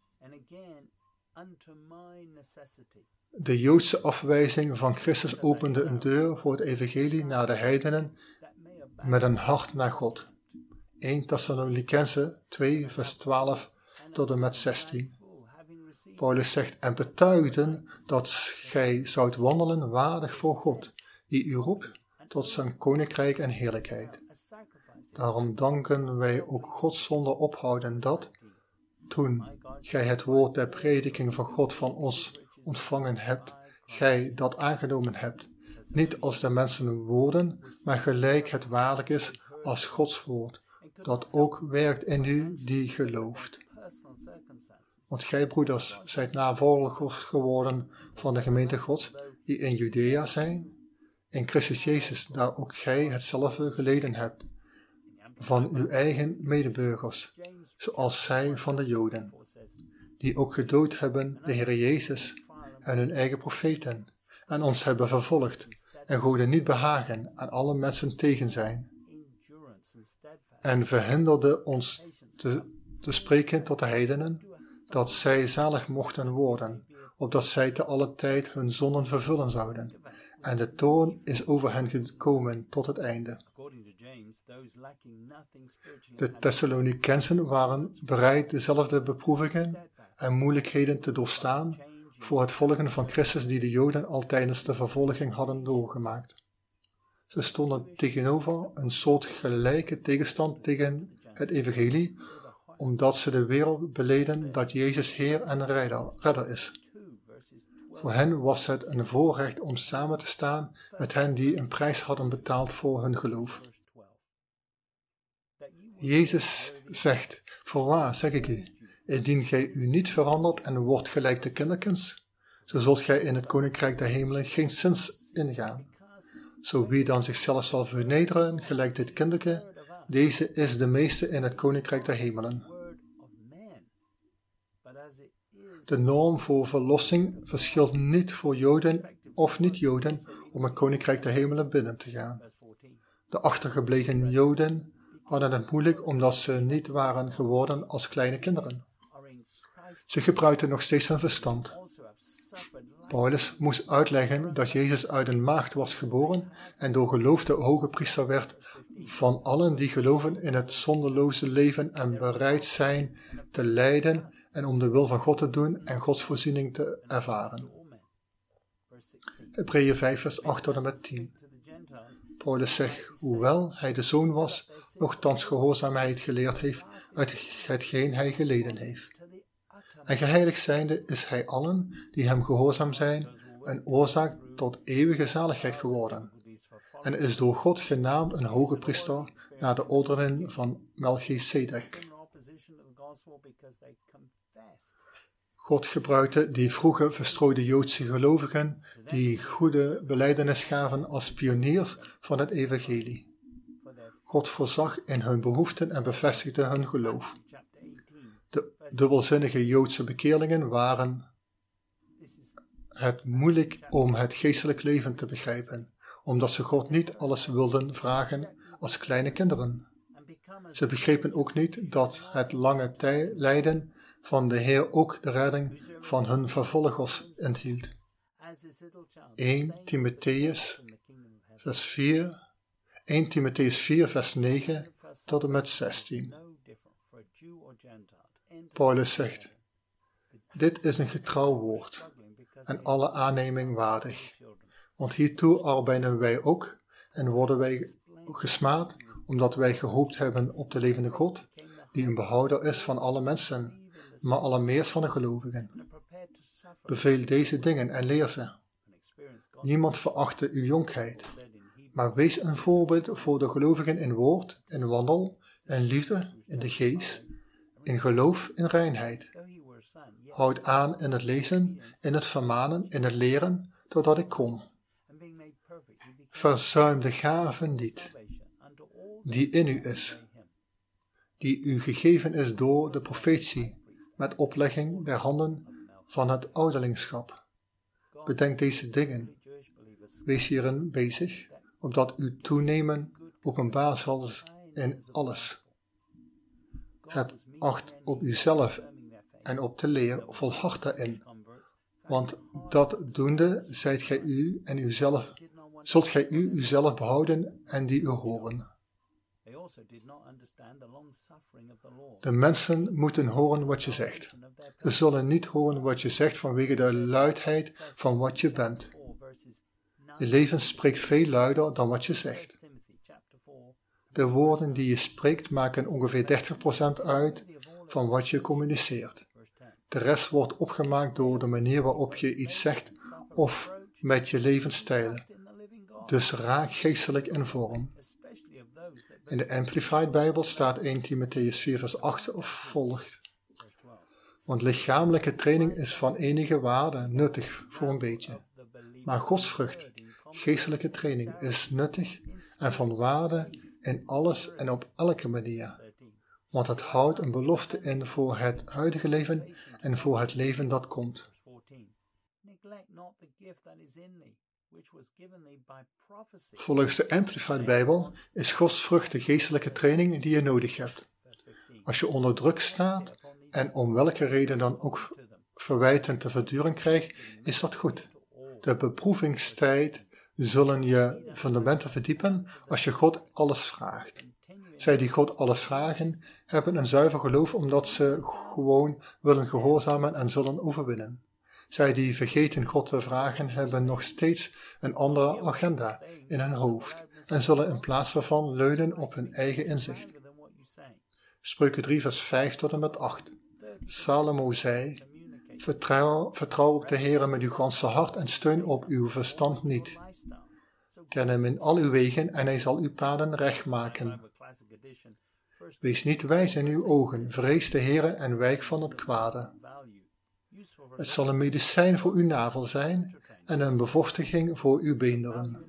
De Joodse afwijzing van Christus opende een deur voor het evangelie naar de heidenen met een hart naar God. Eerste Thessalonicenzen twee vers twaalf tot en met zestien. Paulus zegt, en betuigden dat gij zoudt wandelen waardig voor God, die u roept tot zijn koninkrijk en heerlijkheid. Daarom danken wij ook God zonder ophouden dat, toen gij het woord der prediking van God van ons ontvangen hebt, gij dat aangenomen hebt, niet als de mensen woorden, maar gelijk het waarlijk is als Gods woord, dat ook werkt in u die gelooft. Want gij, broeders, zijt navolgers geworden van de gemeente Gods, die in Judea zijn, in Christus Jezus, daar ook gij hetzelfde geleden hebt, van uw eigen medeburgers, zoals zij van de Joden, die ook gedood hebben de Heer Jezus en hun eigen profeten, en ons hebben vervolgd, en Goden niet behagen en alle mensen tegen zijn, en verhinderde ons te, te spreken tot de heidenen, dat zij zalig mochten worden, opdat zij te alle tijd hun zonden vervullen zouden. En de toorn is over hen gekomen tot het einde. De Thessalonicenzen waren bereid dezelfde beproevingen en moeilijkheden te doorstaan voor het volgen van Christus die de Joden al tijdens de vervolging hadden doorgemaakt. Ze stonden tegenover een soort gelijke tegenstand tegen het evangelie, omdat ze de wereld beleden dat Jezus Heer en Redder, redder is. Voor hen was het een voorrecht om samen te staan met hen die een prijs hadden betaald voor hun geloof. Jezus zegt, voorwaar zeg ik u, indien gij u niet verandert en wordt gelijk de kinderkens, zo zult gij in het koninkrijk der hemelen geen zins ingaan. Zo wie dan zichzelf zal vernederen, gelijk dit kinderke, deze is de meeste in het koninkrijk der hemelen. De norm voor verlossing verschilt niet voor Joden of niet-Joden om het koninkrijk der hemelen binnen te gaan. De achtergebleven Joden hadden het moeilijk omdat ze niet waren geworden als kleine kinderen. Ze gebruikten nog steeds hun verstand. Paulus moest uitleggen dat Jezus uit een maagd was geboren en door geloof de hoge priester werd van allen die geloven in het zonderloze leven en bereid zijn te lijden en om de wil van God te doen en Gods voorziening te ervaren. Hebreeën vijf vers acht tot en met tien. Paulus zegt, hoewel hij de zoon was, nochtans gehoorzaamheid geleerd heeft uit hetgeen hij geleden heeft. En geheiligd zijnde is hij allen die hem gehoorzaam zijn een oorzaak tot eeuwige zaligheid geworden. En is door God genaamd een hoge priester naar de ordenen van Melchizedek. God gebruikte die vroege verstrooide Joodse gelovigen die goede belijdenis gaven als pioniers van het evangelie. God voorzag in hun behoeften en bevestigde hun geloof. De dubbelzinnige Joodse bekeerlingen waren het moeilijk om het geestelijk leven te begrijpen, omdat ze God niet alles wilden vragen als kleine kinderen. Ze begrepen ook niet dat het lange tij lijden van de Heer ook de redding van hun vervolgers enthield. Eerste Timotheus vers vier, Eerste Timotheus vier vers negen tot en met zestien. Paulus zegt, dit is een getrouw woord en alle aanneming waardig, want hiertoe arbeiden wij ook en worden wij gesmaad, omdat wij gehoopt hebben op de levende God, die een behouder is van alle mensen, maar allermeest van de gelovigen. Beveel deze dingen en leer ze. Niemand verachte uw jonkheid, maar wees een voorbeeld voor de gelovigen in woord, in wandel, in liefde, in de geest, in geloof, in reinheid. Houd aan in het lezen, in het vermanen, in het leren, totdat ik kom. Verzuim de gave niet, die in u is, die u gegeven is door de profetie, met oplegging der handen van het ouderlingschap. Bedenk deze dingen. Wees hierin bezig, opdat uw toenemen openbaar zal in alles. Heb acht op uzelf en op de leer, volhard daarin. Want dat doende, zijt gij u en uzelf, zult gij u uzelf behouden en die u horen. De mensen moeten horen wat je zegt. Ze zullen niet horen wat je zegt vanwege de luidheid van wat je bent. Je leven spreekt veel luider dan wat je zegt. De woorden die je spreekt maken ongeveer dertig procent uit van wat je communiceert. De rest wordt opgemaakt door de manier waarop je iets zegt of met je levensstijl. Dus raak geestelijk in vorm. In de Amplified Bijbel staat eerste Timotheüs vier vers acht of volgt. Want lichamelijke training is van enige waarde nuttig voor een beetje. Maar godsvrucht, geestelijke training, is nuttig en van waarde in alles en op elke manier. Want het houdt een belofte in voor het huidige leven en voor het leven dat komt. Volgens de Amplified Bijbel is godsvrucht de geestelijke training die je nodig hebt. Als je onder druk staat en om welke reden dan ook verwijten te verduren krijgt, is dat goed. De beproevingstijd zullen je fundamenten verdiepen als je God alles vraagt. Zij die God alles vragen, hebben een zuiver geloof omdat ze gewoon willen gehoorzamen en zullen overwinnen. Zij die vergeten God te vragen, hebben nog steeds een andere agenda in hun hoofd en zullen in plaats daarvan leunen op hun eigen inzicht. Spreuken drie vers vijf tot en met acht. Salomo zei, vertrouw, vertrouw op de Heere met uw ganse hart en steun op uw verstand niet. Ken hem in al uw wegen en hij zal uw paden recht maken. Wees niet wijs in uw ogen, vrees de Heere en wijk van het kwade. Het zal een medicijn voor uw navel zijn en een bevochtiging voor uw beenderen.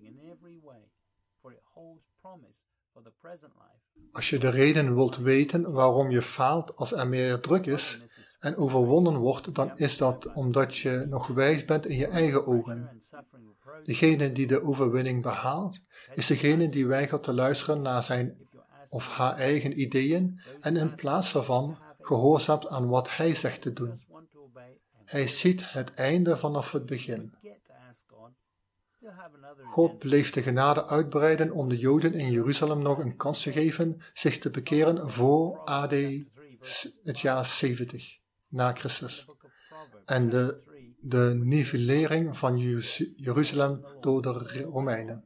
Als je de reden wilt weten waarom je faalt als er meer druk is en overwonnen wordt, dan is dat omdat je nog wijs bent in je eigen ogen. Degene die de overwinning behaalt, is degene die weigert te luisteren naar zijn of haar eigen ideeën en in plaats daarvan gehoorzaamt aan wat hij zegt te doen. Hij ziet het einde vanaf het begin. God bleef de genade uitbreiden om de Joden in Jeruzalem nog een kans te geven zich te bekeren voor A D het jaar zeventig na Christus en de, de nivellering van Jeruzalem door de Romeinen.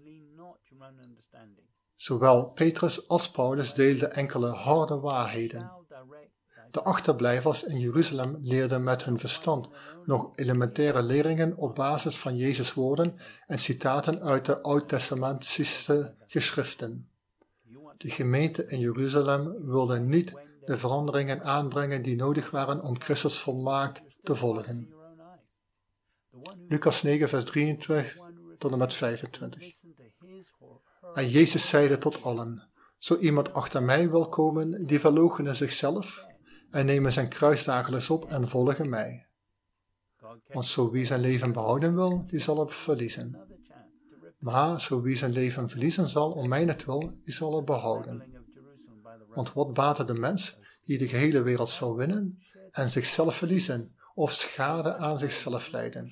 Zowel Petrus als Paulus deelden enkele harde waarheden. De achterblijvers in Jeruzalem leerden met hun verstand nog elementaire leringen op basis van Jezus' woorden en citaten uit de Oud-testamentische geschriften. De gemeente in Jeruzalem wilde niet de veranderingen aanbrengen die nodig waren om Christus volmaakt te volgen. Lucas negen vers drieëntwintig tot en met vijfentwintig. En Jezus zeide tot allen, zo iemand achter mij wil komen, die verloochene zichzelf en nemen zijn kruis dagelijks op en volgen mij. Want zo wie zijn leven behouden wil, die zal het verliezen. Maar zo wie zijn leven verliezen zal om mijnentwil, die zal het behouden. Want wat baatte de mens die de gehele wereld zal winnen en zichzelf verliezen of schade aan zichzelf lijden?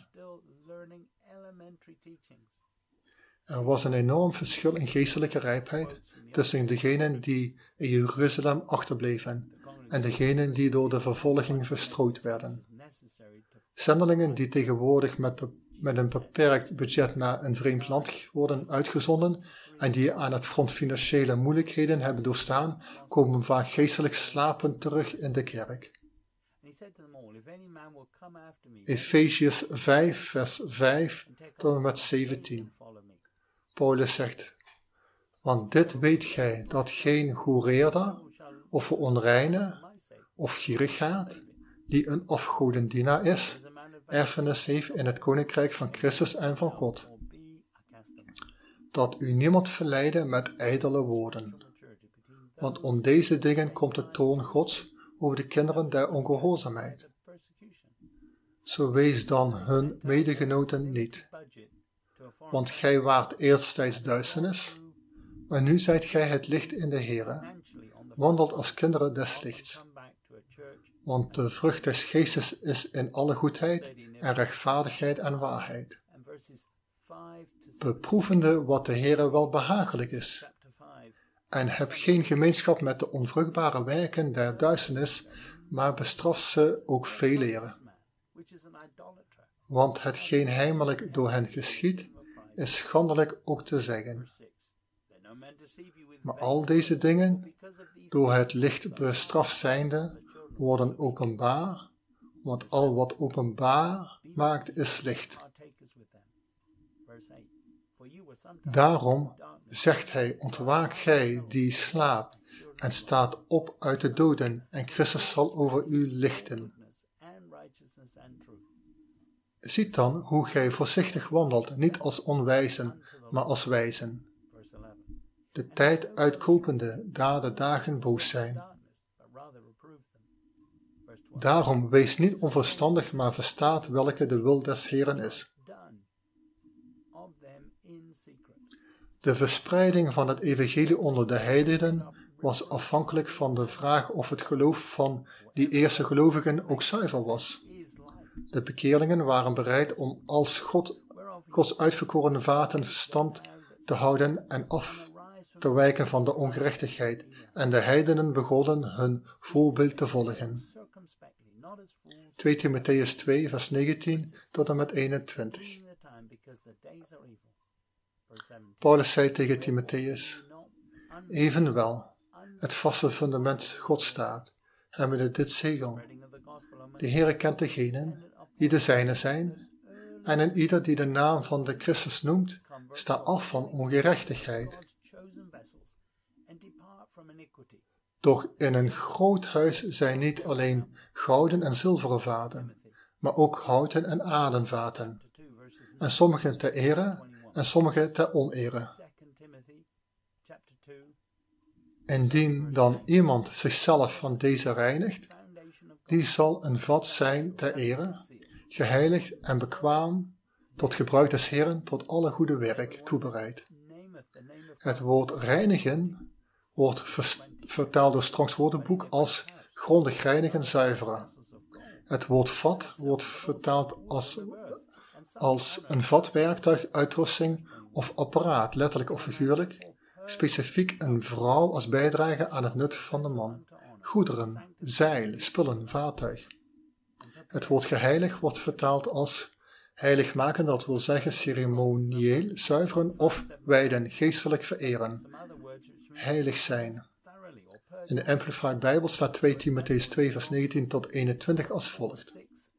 Er was een enorm verschil in geestelijke rijpheid tussen degenen die in Jeruzalem achterbleven en degenen die door de vervolging verstrooid werden. Zendelingen die tegenwoordig met, met een beperkt budget naar een vreemd land worden uitgezonden en die aan het front financiële moeilijkheden hebben doorstaan, komen vaak geestelijk slapend terug in de kerk. Efeziërs vijf vers vijf tot en met zeventien. Paulus zegt, want dit weet gij, dat geen hoereerder, of veronreine, of gierigaard, die een afgodendienaar is, erfenis heeft in het koninkrijk van Christus en van God. dat u niemand verleidde met ijdele woorden. Want om deze dingen komt de toorn Gods over de kinderen der ongehoorzaamheid. Zo wees dan hun medegenoten niet. Want gij waart eersttijds duisternis, maar nu zijt gij het licht in de Heere. Wandelt als kinderen des lichts. Want de vrucht des geestes is in alle goedheid en rechtvaardigheid en waarheid. Beproevende wat de Heere wel behagelijk is. En heb geen gemeenschap met de onvruchtbare werken der duisternis, maar bestraf ze ook veel leren. Want hetgeen heimelijk door hen geschiedt, is schandelijk ook te zeggen. Maar al deze dingen, door het licht bestraft zijnde, worden openbaar, want al wat openbaar maakt is licht. Daarom zegt hij, ontwaak gij die slaapt en staat op uit de doden en Christus zal over u lichten. Ziet dan hoe gij voorzichtig wandelt, niet als onwijzen, maar als wijzen. De tijd uitkopende, daar de dagen boos zijn. Daarom wees niet onverstandig, maar verstaat welke de wil des Heeren is. De verspreiding van het evangelie onder de heidenen was afhankelijk van de vraag of het geloof van die eerste gelovigen ook zuiver was. De bekeerlingen waren bereid om als God, Gods uitverkorene vaten verstand te houden en af te wijken van de ongerechtigheid, en de heidenen begonnen hun voorbeeld te volgen. twee Timotheüs twee, vers negentien tot en met eenentwintig. Paulus zei tegen Timotheüs, evenwel, het vaste fundament God staat, hebbende dit zegel. De Heere kent degenen die de zijne zijn, en in ieder die de naam van de Christus noemt, sta af van ongerechtigheid. Doch in een groot huis zijn niet alleen gouden en zilveren vaten, maar ook houten en aardenvaten, en sommige ter ere en sommige ter onere. Indien dan iemand zichzelf van deze reinigt, die zal een vat zijn ter ere, geheiligd en bekwaam, tot gebruik des Heeren, tot alle goede werk toebereid. Het woord reinigen wordt vertaald door Strongs woordenboek als grondig reinigen, zuiveren. Het woord vat wordt vertaald als, als een vatwerktuig, uitrusting of apparaat, letterlijk of figuurlijk, specifiek een vrouw als bijdrage aan het nut van de man. Goederen, zeil, spullen, vaartuig. Het woord geheilig wordt vertaald als heilig maken, dat wil zeggen ceremonieel zuiveren of wijden, geestelijk vereren. Heilig zijn. In de Amplified Bijbel staat twee Timotheüs twee vers negentien tot eenentwintig als volgt.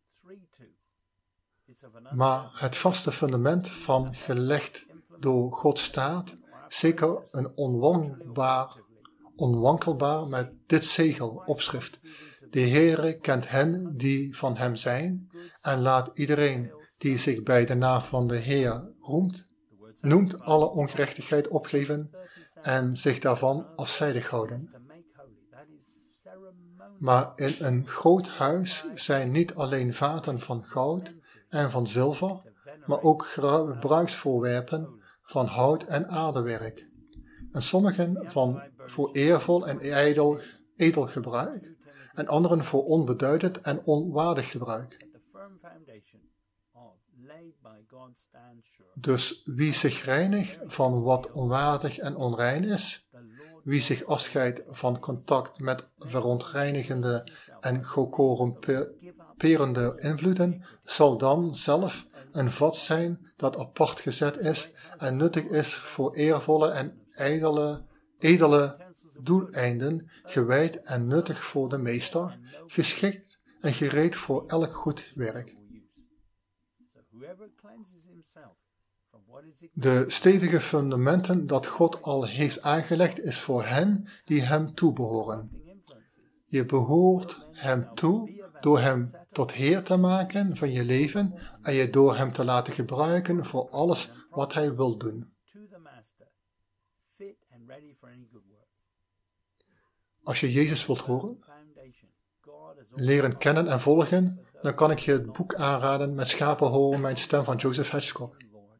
Maar het vaste fundament van gelegd door God staat, zeker een onwankelbaar, onwankelbaar met dit zegel, opschrift. De Heere kent hen die van hem zijn, en laat iedereen die zich bij de naam van de Heer roemt, noemt alle ongerechtigheid opgeven en zich daarvan afzijdig houden. Maar in een groot huis zijn niet alleen vaten van goud en van zilver, maar ook gebruiksvoorwerpen van hout en aardewerk, en sommigen van voor eervol en ijdel, edel gebruik, en anderen voor onbeduidend en onwaardig gebruik. Dus wie zich reinigt van wat onwaardig en onrein is, wie zich afscheidt van contact met verontreinigende en gecorrumperende invloeden, zal dan zelf een vat zijn dat apart gezet is en nuttig is voor eervolle en ijdele, edele doeleinden, gewijd en nuttig voor de meester, geschikt en gereed voor elk goed werk. De stevige fundamenten dat God al heeft aangelegd is voor hen die hem toebehoren. Je behoort hem toe door hem tot Heer te maken van je leven en je door hem te laten gebruiken voor alles wat hij wil doen. Als je Jezus wilt horen, leren kennen en volgen, dan kan ik je het boek aanraden Met schapen horen mijn stem van Joseph Hedgecock.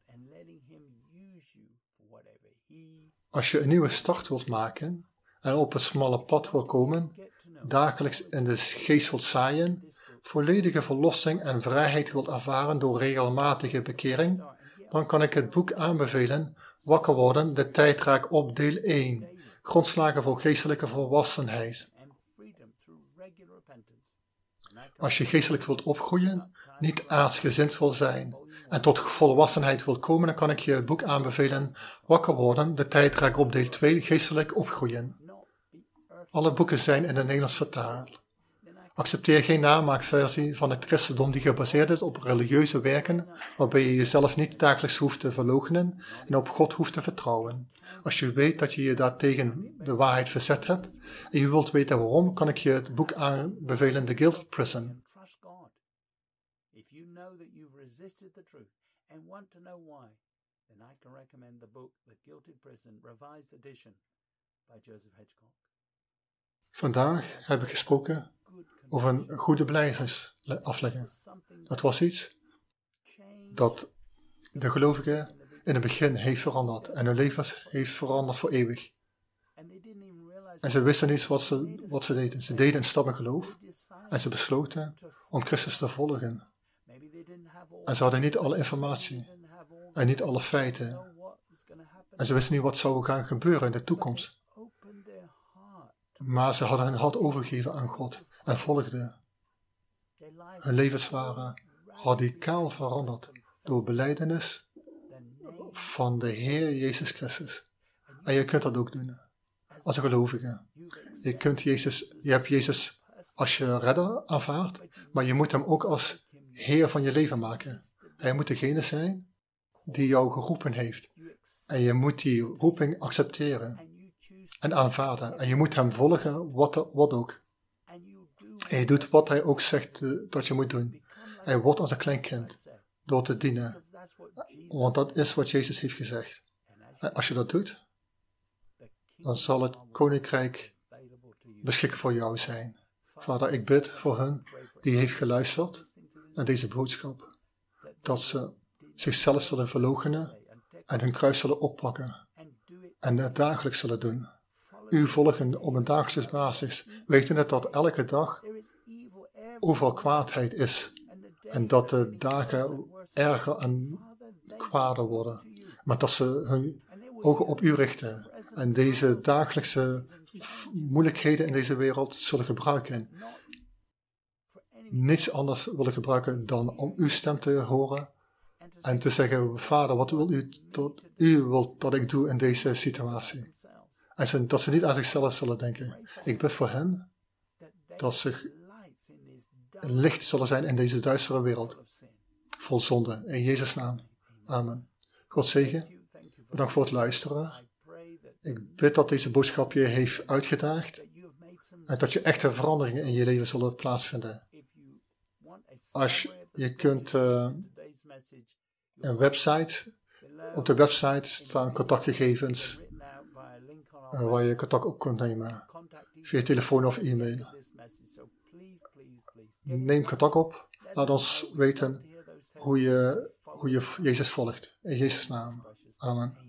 Als je een nieuwe start wilt maken en op het smalle pad wil komen, dagelijks in de geest wilt zaaien, volledige verlossing en vrijheid wilt ervaren door regelmatige bekering, dan kan ik het boek aanbevelen Wakker worden, de tijdraak op deel één, grondslagen voor geestelijke volwassenheid. Als je geestelijk wilt opgroeien, niet aardsgezind wil zijn en tot volwassenheid wilt komen, dan kan ik je het boek aanbevelen Wakker worden, de tijdraak op deel twee, geestelijk opgroeien. Alle boeken zijn in het Nederlands vertaald. Accepteer geen namaakversie van het christendom die gebaseerd is op religieuze werken, waarbij je jezelf niet dagelijks hoeft te verloochenen en op God hoeft te vertrouwen. Als je weet dat je je daartegen de waarheid verzet hebt en je wilt weten waarom, kan ik je het boek aanbevelen The Gilded Prison. Vandaag heb ik gesproken over een goede blijvers afleggen. Dat was iets dat de gelovigen in het begin heeft veranderd en hun levens heeft veranderd voor eeuwig. En ze wisten niet wat ze, wat ze deden. Ze deden een stap in geloof en ze besloten om Christus te volgen. En ze hadden niet alle informatie en niet alle feiten. En ze wisten niet wat zou gaan gebeuren in de toekomst. Maar ze hadden hun hart overgegeven aan God en volgden. Hun levens waren radicaal veranderd door belijdenis van de Heer Jezus Christus. En je kunt dat ook doen als een gelovige. Je kunt Jezus, je hebt Jezus als je redder aanvaard, maar je moet hem ook als Heer van je leven maken. Hij moet degene zijn die jou geroepen heeft. En je moet die roeping accepteren en aanvaarden. En je moet hem volgen, wat, wat ook. En je doet wat hij ook zegt uh, dat je moet doen. En je wordt als een klein kind door te dienen. Want dat is wat Jezus heeft gezegd. En als je dat doet, dan zal het koninkrijk beschikken voor jou zijn. Vader, ik bid voor hen die heeft geluisterd naar deze boodschap. Dat ze zichzelf zullen verloochenen en hun kruis zullen oppakken. En het dagelijks zullen doen. U volgen op een dagelijkse basis. Weten het dat elke dag overal kwaadheid is. En dat de dagen erger en kwaader worden. Maar dat ze hun ogen op u richten. En deze dagelijkse moeilijkheden in deze wereld zullen gebruiken. Niets anders willen gebruiken dan om uw stem te horen. En te zeggen, Vader, wat wil u, tot, u wilt dat ik doe in deze situatie. En ze, dat ze niet aan zichzelf zullen denken. Ik bid voor hen dat ze een licht zullen zijn in deze duistere wereld. Vol zonde. In Jezus' naam. Amen. God zegen. Bedankt voor het luisteren. Ik bid dat deze boodschap je heeft uitgedaagd. En dat je echte veranderingen in je leven zullen plaatsvinden. Als je, je kunt uh, een website. Op de website staan contactgegevens. Uh, waar je contact op kunt nemen. Via telefoon of e-mail. Neem contact op. Laat ons weten hoe je, hoe je Jezus volgt. In Jezus' naam. Amen.